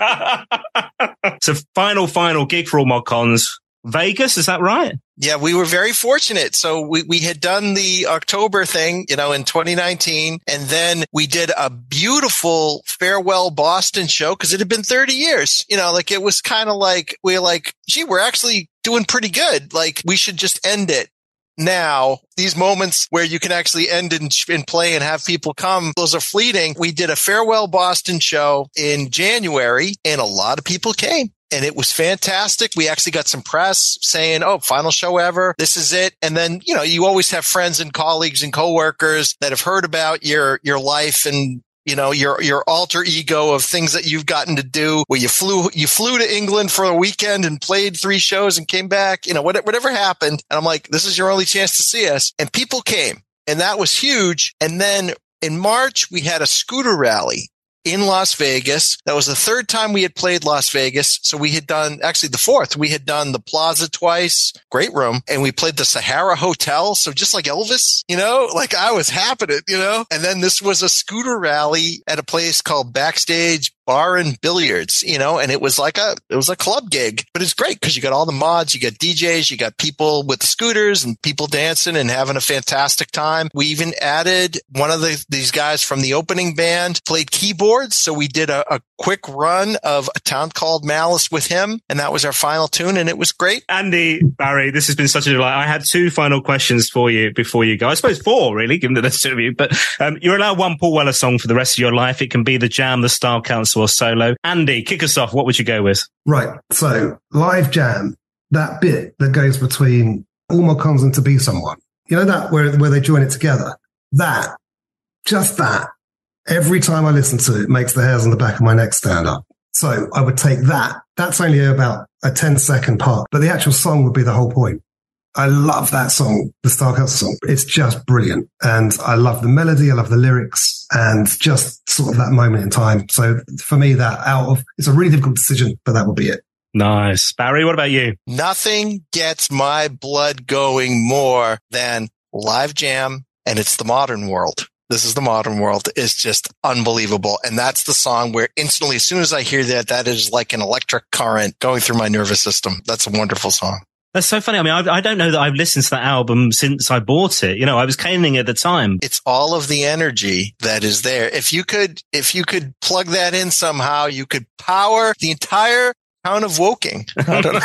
English. So final, final gig for All Mod Cons. Vegas, is that right? Yeah, we were very fortunate. So we, we had done the October thing, you know, in twenty nineteen. And then we did a beautiful farewell Boston show because it had been thirty years. You know, like it was kind of like, we we're like, gee, we're actually doing pretty good. Like we should just end it now. These moments where you can actually end and, and play and have people come, those are fleeting. We did a farewell Boston show in January and a lot of people came. And it was fantastic. We actually got some press saying, oh, final show ever. This is it. And then, you know, you always have friends and colleagues and coworkers that have heard about your, your life and, you know, your, your alter ego of things that you've gotten to do where you flew, you flew to England for a weekend and played three shows and came back, you know, whatever happened. And I'm like, this is your only chance to see us. And people came, and that was huge. And then in March, we had a scooter rally in Las Vegas. That was the third time we had played Las Vegas. So we had done, actually the fourth, we had done the Plaza twice, great room, and we played the Sahara Hotel. So just like Elvis, you know, like I was happening, you know, and then this was a scooter rally at a place called Backstage Bar and Billiards, you know, and it was like a, it was a club gig, but it's great because you got all the mods, you got D Js, you got people with the scooters and people dancing and having a fantastic time. We even added one of the, these guys from the opening band played keyboards. So we did a, a quick run of A Town Called Malice with him. And that was our final tune. And it was great. Andy, Barry, this has been such a delight. I had two final questions for you before you go. I suppose four, really, given that there's two of you, but um, you're allowed one Paul Weller song for the rest of your life. It can be The Jam, The Style Council, or solo. Andy, kick us off. What would you go with? Right. So Live Jam, that bit that goes between All Mod Cons and To Be Someone, you know, that where, where they join it together, that, just that, every time I listen to it, makes the hairs on the back of my neck stand up. So I would take that. That's only about a ten second part, but the actual song would be the whole point. I love that song, the Style Council song. It's just brilliant. And I love the melody. I love the lyrics and just sort of that moment in time. So for me, that out of, it's a really difficult decision, but that will be it. Nice. Barry, what about you? Nothing gets my blood going more than Live Jam, and it's The Modern World. This is The Modern World. It's just unbelievable. And that's the song where instantly, as soon as I hear that, that is like an electric current going through my nervous system. That's a wonderful song. That's so funny. I mean, I, I don't know that I've listened to that album since I bought it. You know, I was caning at the time. It's all of the energy that is there. If you could, if you could plug that in somehow, you could power the entire town of Woking. I don't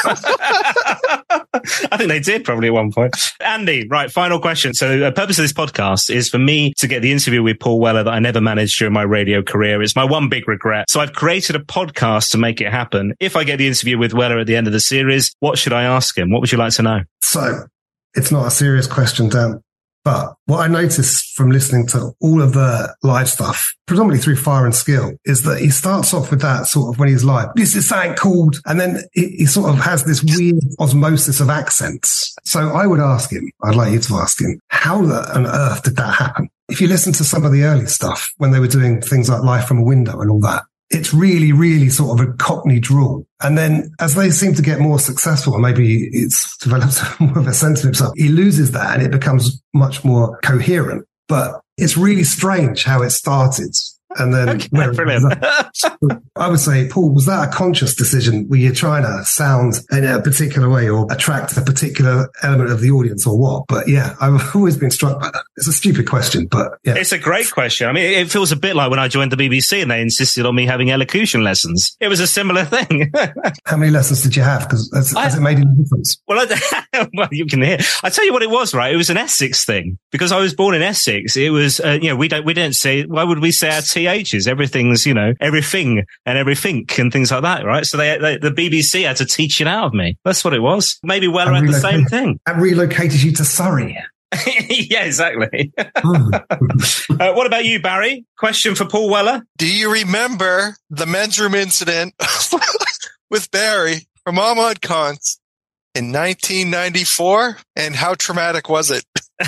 know. I think they did probably at one point. Andy, right, final question. So the purpose of this podcast is for me to get the interview with Paul Weller that I never managed during my radio career. It's my one big regret. So I've created a podcast to make it happen. If I get the interview with Weller at the end of the series, what should I ask him? What would you like to know? So it's not a serious question, Dan. But what I noticed from listening to all of the live stuff, predominantly through Fire and Skill, is that he starts off with that sort of when he's live, this is something called, and then he, he sort of has this weird osmosis of accents. So I would ask him, I'd like you to ask him, how on earth did that happen? If you listen to some of the early stuff when they were doing things like Live from a Window and all that, it's really, really sort of a Cockney drawl. And then as they seem to get more successful, and maybe it's developed more of a sense of himself, he loses that and it becomes much more coherent. But it's really strange how it started. And then okay, brilliant. I would say, Paul, was that a conscious decision? Were you trying to sound in a particular way or attract a particular element of the audience or what? But yeah, I've always been struck by that. It's a stupid question, but yeah. It's a great question. I mean, it feels a bit like when I joined the B B C and they insisted on me having elocution lessons. It was a similar thing. How many lessons did you have? Because has, has it made any difference? Well, I, well, you can hear. I tell you what it was, right? It was an Essex thing because I was born in Essex. It was, uh, you know, we don't, we don't say, why would we say our T H's? Everything's, you know, everything and everything and things like that, right? So they, they the B B C had to teach it out of me. That's what it was. Maybe Weller had the same thing. And relocated you to Surrey. Yeah, exactly. uh, what about you, Barry? Question for Paul Weller. Do you remember the men's room incident with Barry from All Mod Cons in nineteen ninety-four? And how traumatic was it?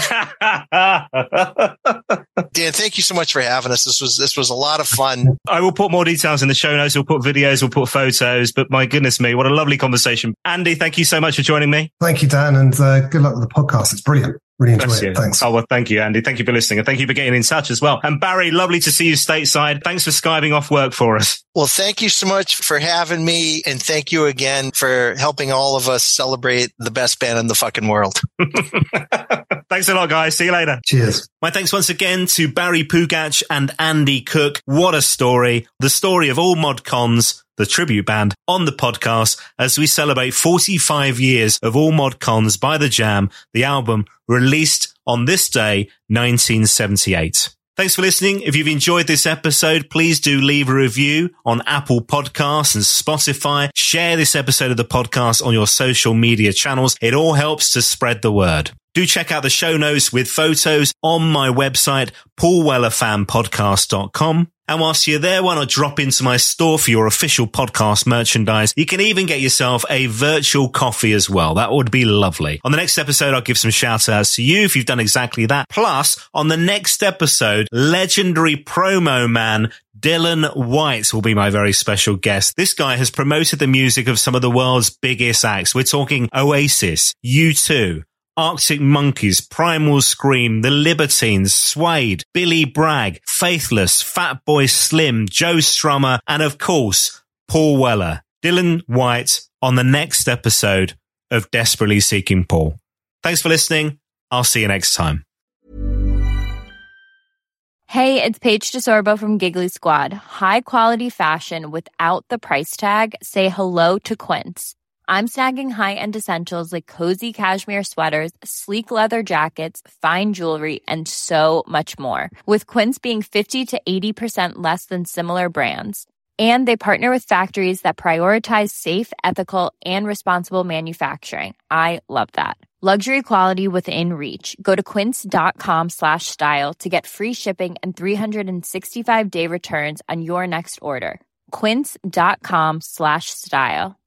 Dan, thank you so much for having us. This was this was a lot of fun. I will put more details in the show notes. We'll put videos, we'll put photos. But my goodness me, what a lovely conversation. Andy, thank you so much for joining me. Thank you, Dan, and uh, good luck with the podcast. It's brilliant. Really enjoy Bless it. You. Thanks. Oh, well, thank you, Andy. Thank you for listening. And thank you for getting in touch as well. And Barry, lovely to see you stateside. Thanks for skiving off work for us. Well, thank you so much for having me. And thank you again for helping all of us celebrate the best band in the fucking world. Thanks a lot, guys. See you later. Cheers. My thanks once again to Barry Pugach and Andy Cook. What a story. The story of All Mod Cons, the tribute band, on the podcast as we celebrate forty-five years of All Mod Cons by The Jam, the album released on this day, nineteen seventy-eight. Thanks for listening. If you've enjoyed this episode, please do leave a review on Apple Podcasts and Spotify. Share this episode of the podcast on your social media channels. It all helps to spread the word. Do check out the show notes with photos on my website, paul weller fan podcast dot com. And whilst you're there, why not drop into my store for your official podcast merchandise? You can even get yourself a virtual coffee as well. That would be lovely. On the next episode, I'll give some shout outs to you if you've done exactly that. Plus, on the next episode, legendary promo man Dylan White will be my very special guest. This guy has promoted the music of some of the world's biggest acts. We're talking Oasis, U two, Arctic Monkeys, Primal Scream, The Libertines, Suede, Billy Bragg, Faithless, Fatboy Slim, Joe Strummer, and of course, Paul Weller. Dylan White on the next episode of Desperately Seeking Paul. Thanks for listening. I'll see you next time. Hey, it's Paige DeSorbo from Giggly Squad. High quality fashion without the price tag. Say hello to Quince. I'm snagging high-end essentials like cozy cashmere sweaters, sleek leather jackets, fine jewelry, and so much more. With Quince being fifty to eighty percent less than similar brands. And they partner with factories that prioritize safe, ethical, and responsible manufacturing. I love that. Luxury quality within reach. Go to quince.com slash style to get free shipping and three sixty-five day returns on your next order. Quince.com slash style.